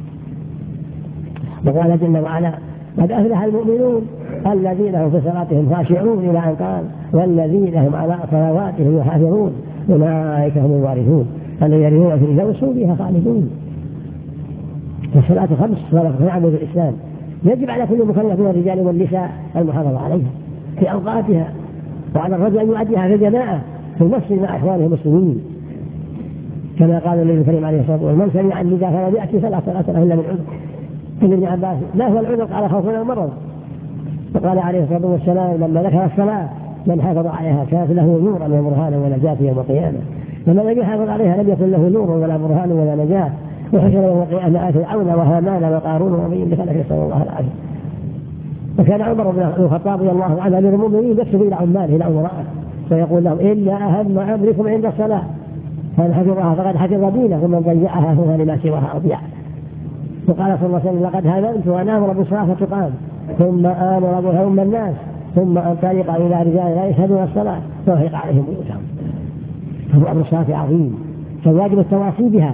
وقال جل وعلا قد أفلح المؤمنون الذين هم في صلاتهم خاشعون إلى أن قال والذين هم على صلواتهم يحافظون أولئك هم الوارثون الذين يرثون الفردوس هم فيها خالدون. الصلاة خمس صلاة في عمود الإسلام يجب على كل مكلف من الرجال والنساء المحافظة عليها في أوقاتها، وعلى الرجل أن يؤديها في الجماعة في المسجد مع إخوانه المسلمين، كما قال النبي الكريم عليه الصلاة والسلام من سمع النداء فلم يأتي فلا صلاة له إلا من عذر. ابن عباس ما هو العذر؟ على خوف من المرض. وقال عليه الصلاة والسلام لما ذكر الصلاة من حافظ عليها كانت له نورا وبرهانا ونجاة يوم القيامة، ومن لم يحافظ عليها لم يكن له نور ولا برهان ولا نجاة، وحشر يوم القيامة فرعون وهامان وقارون وأبي بن خلف نسأل الله العافية. وكان عمر بن الخطاب رضي الله عنه أمير المؤمنين يكتب إلى عماله إلى أمرائه ويقول لهم إن أهم أمركم عند الصلاة فمن حفظها فقد حفظ دينه ومن ضيعها فهو لما سواها أضيع. وقال صلى الله عليه وسلم لقد هممت وأن آمر بالصلاة فتقام ثم آمر بها أم الناس ثم أنطلق إلى رجال لا يشهدون الصلاة فأحرق عليهم بيوتهم. فهو أمر الصلاة عظيم، فالواجب التواصي بها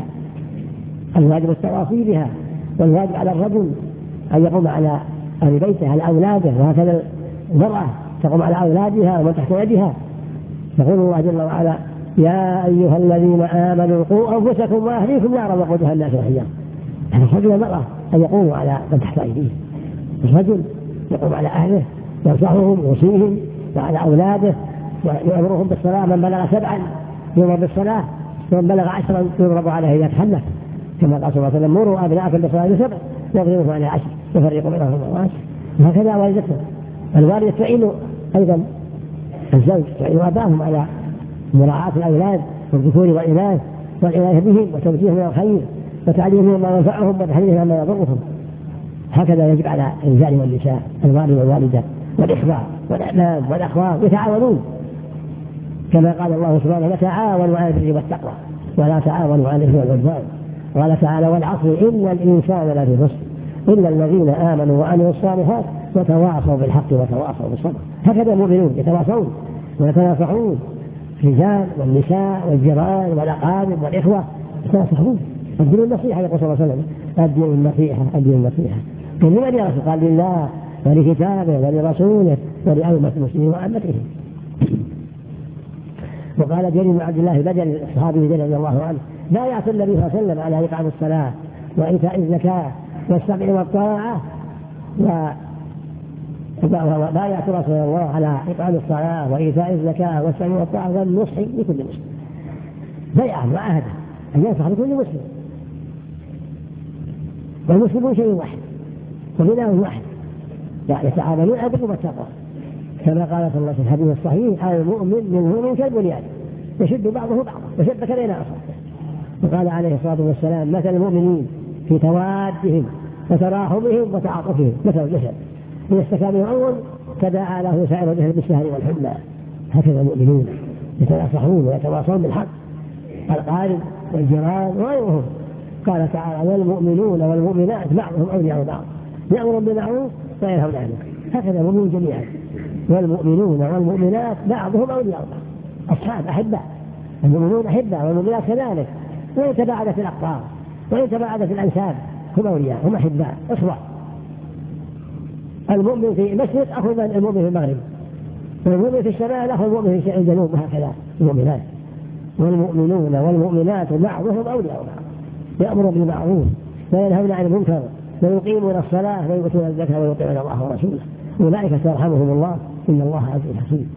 الواجب التواصي بها والواجب على الرجل أن يقوم على أهل بيته على أولاده، وهكذا المرأة تقوم على أولادها ومن تحت يدها. يقول الله جل وعلا يا أيها الذين آمنوا قوا أنفسكم وأهليكم نارا وقودها الناس والحجارة. يعني الرجل والمرأة أن يقوموا على من تحت أيديه. الرجل يقوم على أهله ينصحهم ويوصيهم وعلى أولاده ويأمرهم بالصلاة، من بلغ سبعا يؤمر بالصلاة ومن بلغ عشرا يضرب عليه إذا تحنث، كما قال صلى الله عليه وسلم مروا أبناءكم بالصلاة سبع واضربوهم على عشر وفرقوا بينهم وعشر. وهكذا والدته الوالدة تعين أيضا الزوج تعين أباهم على مراعاة الأولاد والذكور والإناث والعناية بهم وتوجيههم من الخير وتعليمهم ما ينفعهم وتحذيرهم ما يضرهم. هكذا يجب على الرجال والنساء الوالد والوالدة والإخوة والأعمام والأخوان يتعاونون، كما قال الله سبحانه وتعاونوا على البر والتقوى ولا تعاونوا على الإثم والعدوان. قال تعالى والعصر إن الإنسان لفي خسر إلا الذين آمنوا وعملوا الصالحات وتواصوا بالحق وتواصوا بالصبر. هكذا المؤمنون يتواصون ويتناصحون، الرجال والنساء والجيران والأقارب والإخوة يتناصحون. الدين النصيحة يقول صلى الله عليه وسلم الدين النصيحة الدين النصيحة. قال لمن يا رسول؟ قال لله ولكتابه ولرسوله ولأئمة المسلمين وعامتهم. وقال جرير بن عبد الله بدل الصحابي جل رضي الله عنه لا يعصي النبي صلى الله عليه وسلم على إقام الصلاة وإيتاء الزكاة والسمع والطاعة لا يعصي رسول الله على إقام الصلاة وإيتاء الزكاة والسمع والطاعة والنصح لكل مسلم. بيعه وعهده أن ينصح لكل مسلم، والمسلمون شيء واحد وبناء واحد يتعاملون على البر والتقوى، كما قال صلى الله عليه وسلم الحديث الصحيح المؤمن للمؤمن كالبنيان يشد بعضه بعضا وشبك بين أصابعه. وقال عليه الصلاة والسلام مثل المؤمنين في توادهم وتراحمهم وتعاطفهم مثل الجسد إذا اشتكى منه عضو تداعى له سائر الجسد بالسهر والحمى. هكذا المؤمنون يتناصحون ويتواصون بالحق القارب والجيران وغيرهم. قال تعالى والمؤمنون والمؤمنات بعضهم أولياء بعض يأمرون بالمعروف وينهون عن المنكر. هكذا المؤمنون جميعا والمؤمنون والمؤمنات بعضهم أولياء بعض أصحاب أحبة. المؤمنون أحبة والمؤمنات كذلك، وإن تباعدت الأقطار وإن تباعدت الأنساب هم أولياء هم أحباء إخوة. المؤمن في المشرق أخو المؤمن في المغرب، والمؤمن في الشمال أخو المؤمن في الجنوب، وهكذا المؤمنات. والمؤمنون والمؤمنات بعضهم أولياء بعض يأمرون بالمعروف وينهون عن المنكر ويقيمون الصلاة ويؤتون الزكاة ويطيعون الله ورسوله أولئك سيرحمهم الله إن الله عزيز حكيم.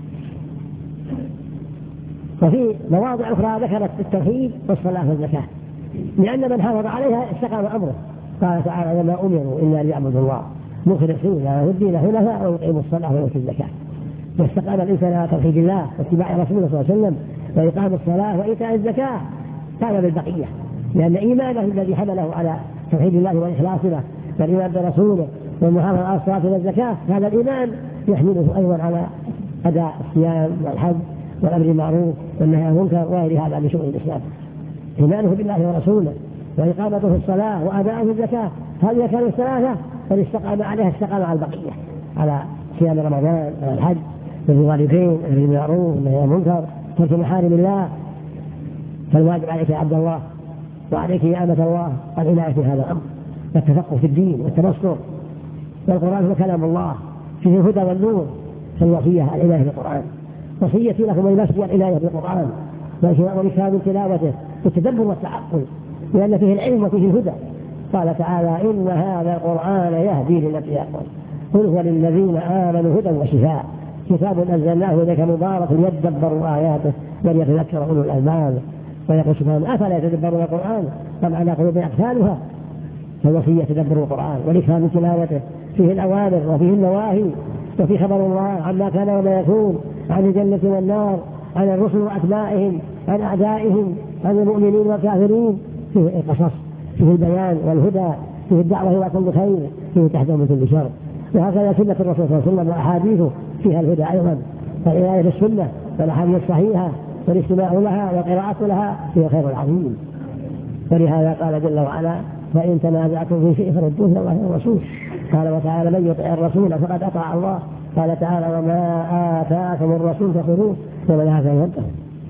وفي مواضع أخرى ذكرت التوحيد والصلاة والزكاة، لأن من حافظ عليها استقام أمره. قال تعالى وما أمروا إلا ليعبدوا الله مخلصين له الدين حنفاء ويقيموا الصلاة ويؤتوا الزكاة. واستقام الإنسان على توحيد الله واتباع رسوله صلى الله عليه وسلم وإقام الصلاة وإيتاء الزكاة كان بالبقية، لأن إيمانه الذي حمله على توحيد الله والإخلاص له والإيمان برسوله والمحافظة على الصلاة والزكاة هذا الإيمان يحمله أيضا على أداء الصيام والحج والأمر بالمعروف والنهي عن المنكر وغير هذا من شؤون الإسلام. إيمانه بالله ورسوله وإقامته الصلاة وأداءه الزكاة هذه كانوا الثلاثة فإن استقام عليها استقام على البقية على صيام رمضان والحج والوالدين والأمر بالمعروف والنهي عن المنكر ترك محارم الله. فالواجب عليك يا عبد الله وعليك يا أمة الله العناية في هذا الأمر والتفقه في الدين والتبصر. والقرآن هو كلام الله فيه الهدى والنور. فالوصية العناية بالقرآن. وصيتي لكم المسجد العناية بالقرآن ولكامل تلاوته والتدبر والتعقل لأن فيه العلم وفيه الهدى. قال تعالى إن هذا القرآن يهدي للتي هي أقوم قل هو للذين آمنوا هدى وشفاء كتاب أنزلناه إليك مبارك ليدبروا آياته وليتذكر أولو الألباب. ويقول سبحانه أفلا يتدبرون القرآن أم على قلوب أقفالها. فالوصية تدبر القرآن ولكامل تلاوته فيه الأوامر وفيه النواهي وفيه خبر الله عما كان وما يكون عن الجنة والنار عن الرسل وأتباعهم عن أعدائهم عن المؤمنين والكافرين. فيه القصص فيه البيان والهدى فيه الدعوة إلى كل خير فيه تحذير من كل شر. وهكذا سنة الرسول صلى الله عليه وسلم وأحاديثه فيها الهدى أيضا. فالعناية بالسنة والأحاديث الصحيحة والاستماع لها والقراءة لها فيه خير عظيم. ولهذا قال جل وعلا فإن تنازعتم في شيء فردوه إلى الله والرسول. قال وتعالى من يطع الرسول فقد أطاع الله. قال تعالى وما آتاكم الرسول فخذوه ومن نهاكم فانتهوا.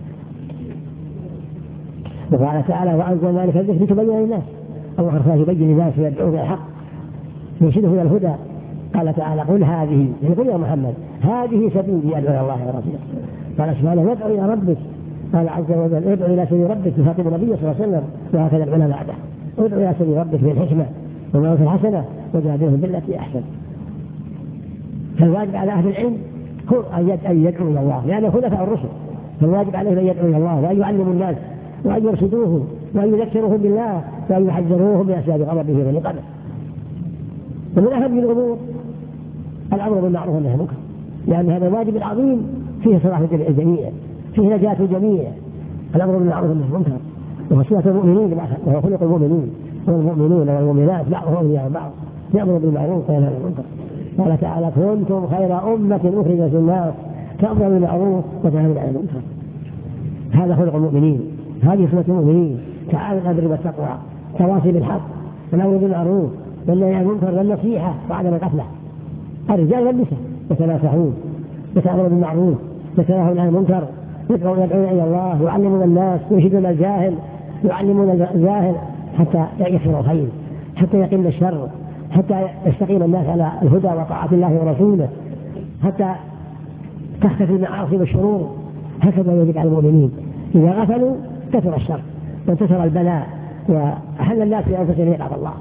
وقال تعالى وأنزلنا ذلك الذكر لتبين للناس. الله أرسله يبين للناس ويدعوه إلى الحق يرشده إلى الهدى. قال تعالى قل هذه يقول يا محمد هذه سبيلي أدعو إلى الله ورسوله. قال سبحانه ادعو إلى ربك. قال عز وجل ادعو إلى سبيل ربك يخاطب النبي صلى الله عليه وسلم. وهكذا العلماء بعده ادعو إلى سبيل ربك بالحكمة والموعظة الحسنة وجادلهم بالتي أحسن. فالواجب على أهل العلم هو أن يدعو إلى الله لأنه خلفاء الرسل. فالواجب عليهم أن يدعو إلى الله وأن يعلموا الناس وأن يرشدوهم وأن يذكروهم بالله وأن يحذروهم من أسباب غضبه ونقمه. ومن أهم الأمور الأمر بالمعروف والنهي عن المنكر لأن هذا الواجب العظيم فيه صلاح الجميع فيه نجاة الجميع. الأمر بالمعروف والنهي عن المنكر وهو صفة المؤمنين وهو خلق المؤمنين والمؤمنون والمؤمنات بعضهم أولياء بعض يأمر بالمعروف وينهى عن المنكر. قال تعالى كنتم خير أمة أخرجت للناس تأمرون بالمعروف وتنهون عن المنكر. هذا خلق المؤمنين هذه صفة المؤمنين. تعالوا الأمر والتقوى تواصي بالحق والأمر بالمعروف والنهي عن المنكر والنصيحة وعدم الغفلة. الرجال والنساء يتناصحون يتأمرون بالمعروف يتناهون عن المنكر يدعون إلى الله يعلمون الناس يرشدون الجاهل يعلمون الجاهل حتى يكثر الخير حتى يقل الشر حتى يستقيم الناس على الهدى وطاعة الله ورسوله حتى تختفي المعاصي والشرور. هكذا يجب على المؤمنين. إذا غفلوا كثر الشر وانتشر البلاء وأحل الناس بأنفسهم يلعب الله.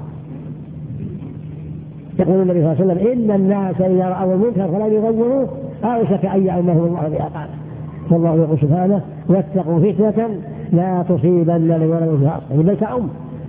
يقول النبي صلى الله عليه وسلم إن الناس إذا رأوا المنكر فلا يغيروه أوشك أن يعمهم الله بعقابه. والله يقول سبحانه واتقوا فتنة لا تصيبن الذين ظلموا خاصة بل تعم.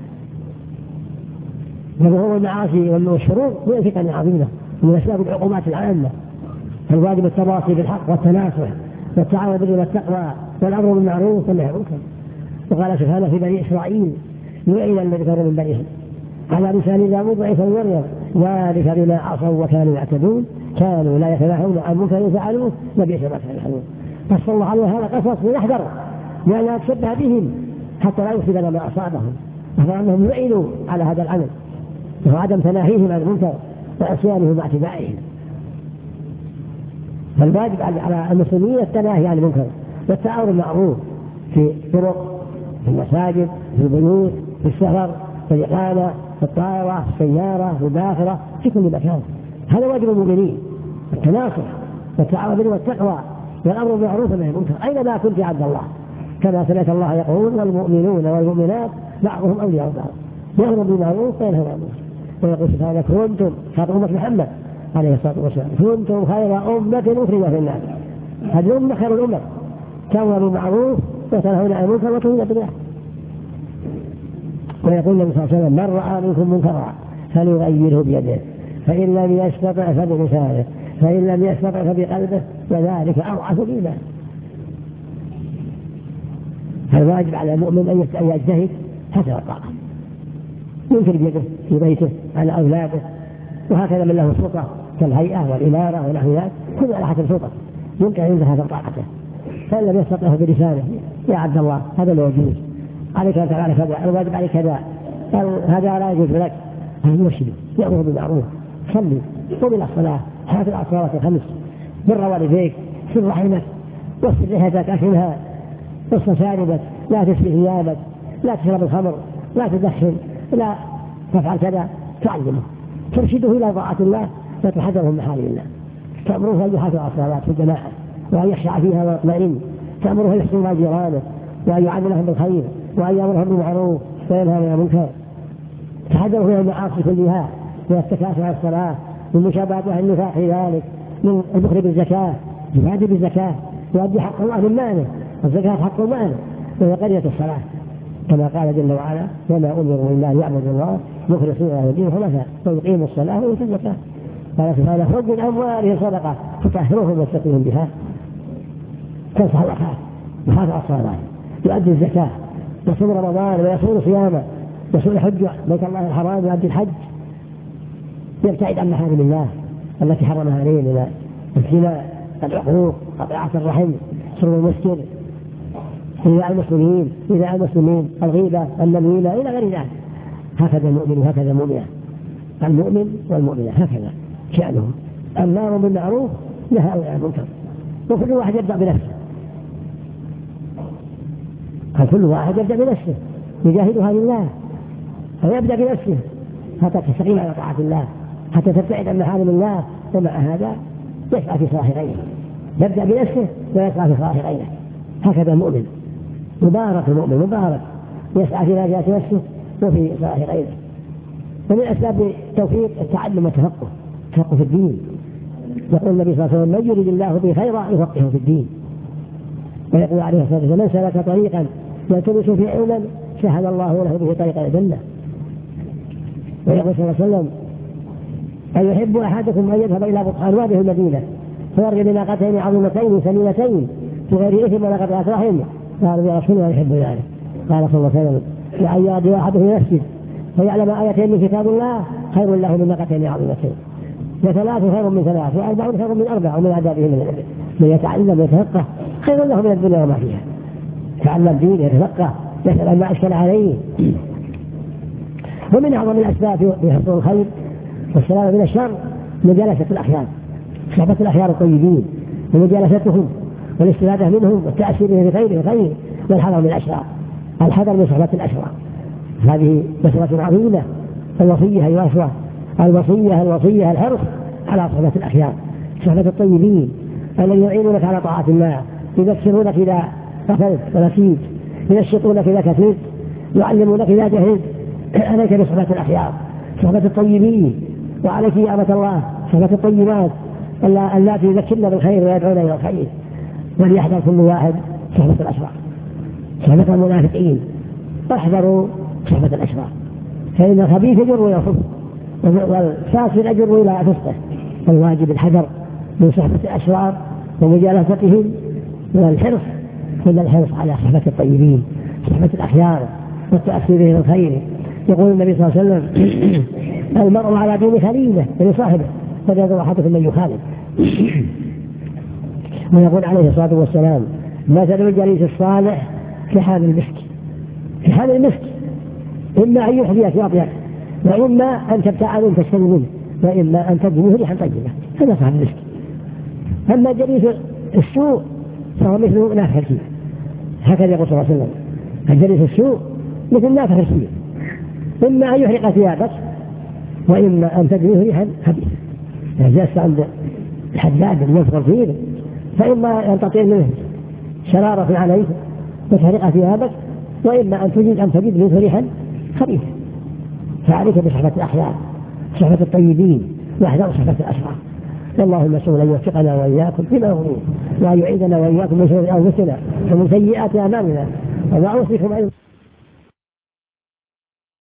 وظهور المعاصي والشرور هي فتنة عظيمة من أسباب العقوبات العامة. فالواجب التواصي بالحق والتناصح والتعاون بالبر والتقوى والأمر بالمعروف والنهي عن المنكر. وقال سبحانه في بني إسرائيل لعن الذين كفروا من بني إسرائيل على لسان داوود وعيسى بن مريم ذلك بما عصوا وكانوا يعتدون كانوا لا يتناهون عن منكر فعلوه لبئس ما كانوا يفعلون. فصلى الله عليه هذا قصص ليحذر لأنها تشبه بهم حتى لا يصيبنا ما أصابهم. فأنهم لعنوا على هذا العمل وهو عدم تناهيهم عن المنكر وعصيانهم واعتدائهم. فالواجب على المسلمين التناهي عن المنكر والتعاون بالمعروف في الطرق في المساجد في البيوت في السفر في الإقامة في الطائرة في السيارة في الباخرة في كل مكان. هذا واجب المؤمنين التناصح والتعاون بالبر والتقوى والأمر بالمعروف والنهي عن المنكر أينما كنت يا عبد الله. كما سمعت الله يقول والمؤمنون والمؤمنات بعضهم أولياء بعض يأمر بالمعروف وينهى عن المنكر. ويقول سبحانه كنتم خاطب أمة محمد عليه الصلاة والسلام كنتم خير أمة أخرجت للناس. هذه الأمة خير الأمة تأمر بالمعروف وتنهون عن المنكر وتؤمنون بالله. ويقول النبي صلى الله عليه وسلم من رأى منكم منكرا فليغيره بيده فإن لم يستطع فبلسانه فإن لم يستطع فبقلبه وذلك أضعف الإيمان. فالواجب على المؤمن أن يجتهد حسب الطاقة ينكر بيده في بيته على أولاده. وهكذا من له سلطة كالهيئة والإمارة ونحو ذلك كل على حسب سلطة يمكن أن ينتهي طاقته. فإن لم يستطع بلسانه يا عبد الله هذا لا يجوز عليك أن تفعل كذا الواجب عليك كذا هذا لا يجوز لك. يرشد يأمر بالمعروف صلي قم إلى الصلاة حافظ على الصلوات الخمس بر والديك سر رحمك واصل لهداك أخنها قصة شاربك، لا تسبي ثيابك، لا تشرب الخمر، لا تدخن، لا تفعل كذا، تعلمه ترشده إلى طاعة الله وتحذره من محارم الله. تأمره أن يحافظ على الصلوات في الجماعة وأن يخشع فيها ويطمئن، تأمره أن يحسن مع جيرانه وأن يعاملهم بالخير وأن يأمرهم بالمعروف وينهى عن المنكر. تحذره من المعاصي كلها، من التكاسل على الصلاة، من مشابهة أهل النفاق في ذلك، من البخل بالزكاة، يبادر بالزكاة يؤدي حق الله من ماله، الزكاة حق المال وهي قرية الصلاة، كما قال جل وعلا: وما أمروا إلا أن يعبدوا الله مخلصين له الدين حنفاء ويقيموا الصلاة ويؤتوا الزكاة. قال سبحانه: خذ من أموالهم صدقة تطهرهم وتزكيهم بها. تنصح الأخلاق وحافظ على الصلاة، يؤدي الزكاة، يصوم رمضان ويصوم صيامه، يصوم الحج بيت الله الحرام ويؤدي الحج، يبتعد عن محارم الله التي حرمها عليه من الزنا، العقوق، قطيعة الرحم، شرب المسكر، إيذاء المسلمين، إيذاء المسلمين، الغيبة، النميمة، إلى غير ذلك. هكذا المؤمن وهكذا المؤمنة، المؤمن والمؤمنة هكذا شأنهم، الأمر بالمعروف نهى عن المنكر، وكل واحد يبدأ بنفسه. كل واحد يبدأ بنفسه يجاهدها لله، فيبدأ بنفسه حتى تستقيم على طاعة الله، حتى تبتعد عن محارم الله، ومع هذا يسعى في صلاح غيره، يبدأ بنفسه ويسعى في صلاح غيره. هكذا المؤمن، مبارك المؤمن، مبارك يسعى في نجاة نفسه وفي صلاح غيره. ومن أسباب التوفيق التعلم والتفقه، التفقه في الدين. يقول النبي صلى الله عليه وسلم: من يريد الله به خيرا يفقهه في الدين. ويقول عليه الصلاة والسلام: من سلك طريقا يلتمس فيه علما سهل الله له به طريق الجنة. ويقول صلى الله عليه وسلم: أن يحب أحدكم أن يذهب إلى بطحان وادي المدينة فيرجع بناقتين عظيمتين سمينتين بغير إثم ولا قطيعة رحم. قالوا: يا رسول الله يحب ذلك. قال صلى الله عليه وسلم: لأن يأتي أحدهم إلى المسجد فيعلم آيتين من كتاب الله خير له من ناقتين عظيمتين، وثلاث خير من ثلاث، وأربع خير من أربع، ومن عذابه من الأبد. من يتعلم ويتفقه خير له من الدنيا وما فيها. تعلم دين، يتفقه، يسأل ما أشكل عليه. ومن أعظم الأسباب في حصول الخير والسلامة من الشر مجالسة الأخيار، صحبة الأخيار الطيبين ومجالستهم والاستفادة منهم والتأثير بخير الخير، والحذر من الأشرار، الحذر من صحبة الأشرار. هذه مسألة عظيمة. الوصية الوصية الوصية الوصية الحرص على صحبة الأخيار، صحبة الطيبين الذين يعينونك على طاعة الله، يذكرونك إذا غفلت ونسيت، ينشطونك إذا كسلت، يعلمونك إذا جهلت. عليك بصحبة الأخيار، صحبة الطيبين. وعليك يا أمة الله صحبة الطيبات اللاتي يذكرن بالخير ويدعون إلى الخير. وليحذر كل واحد صحبة الأشرار، صحبة المنافقين، واحذروا صحبة الأشرار، فإن الخبيث يجر ويصف والفاسد يجر إلى فسقه. فالواجب الحذر من صحبة الأشرار ومجالستهم، والحرص من الحرص على صحبة الطيبين، صحبة الأخيار والتأثير بهم الخير. يقول النبي صلى الله عليه وسلم: المرء على دين خليله لصاحبه فلينظر أحدكم من يخالف. ويقول عليه الصلاة والسلام: مثل الجليس الصالح كحامل المسك، كحامل المسك، إما أن يحذيك ويطيعك، وإما أن تبتعد أن تشتري منه، وإما أن تجنيه ريحا طيبة. هذا صاحب المسك. أما جليس السوء فهو مثل نافخ الكير، هكذا يقول صلى الله عليه وسلم: الجليس السوء مثل نافخ الكير، إما أن يحرق ثيابك وإما أن تجنيه ريحا خبيثة. إذا جلست عند الحداد المنفر فيه فإما أن تطير منه شرارة عليك وتحرق ثيابك، وإما أن تجد أن تجد منه ريحا خبيثة. فعليك بصحبة الأخيار، صحبة الطيبين، واحذروا صحبة الأشرار. اللهم سؤال أن يوفقنا وإياكم فيما يرضيه، وأن يعيدنا وإياكم من شرور أنفسنا ومن سيئات أعمالنا، وما أوصيكم أيضا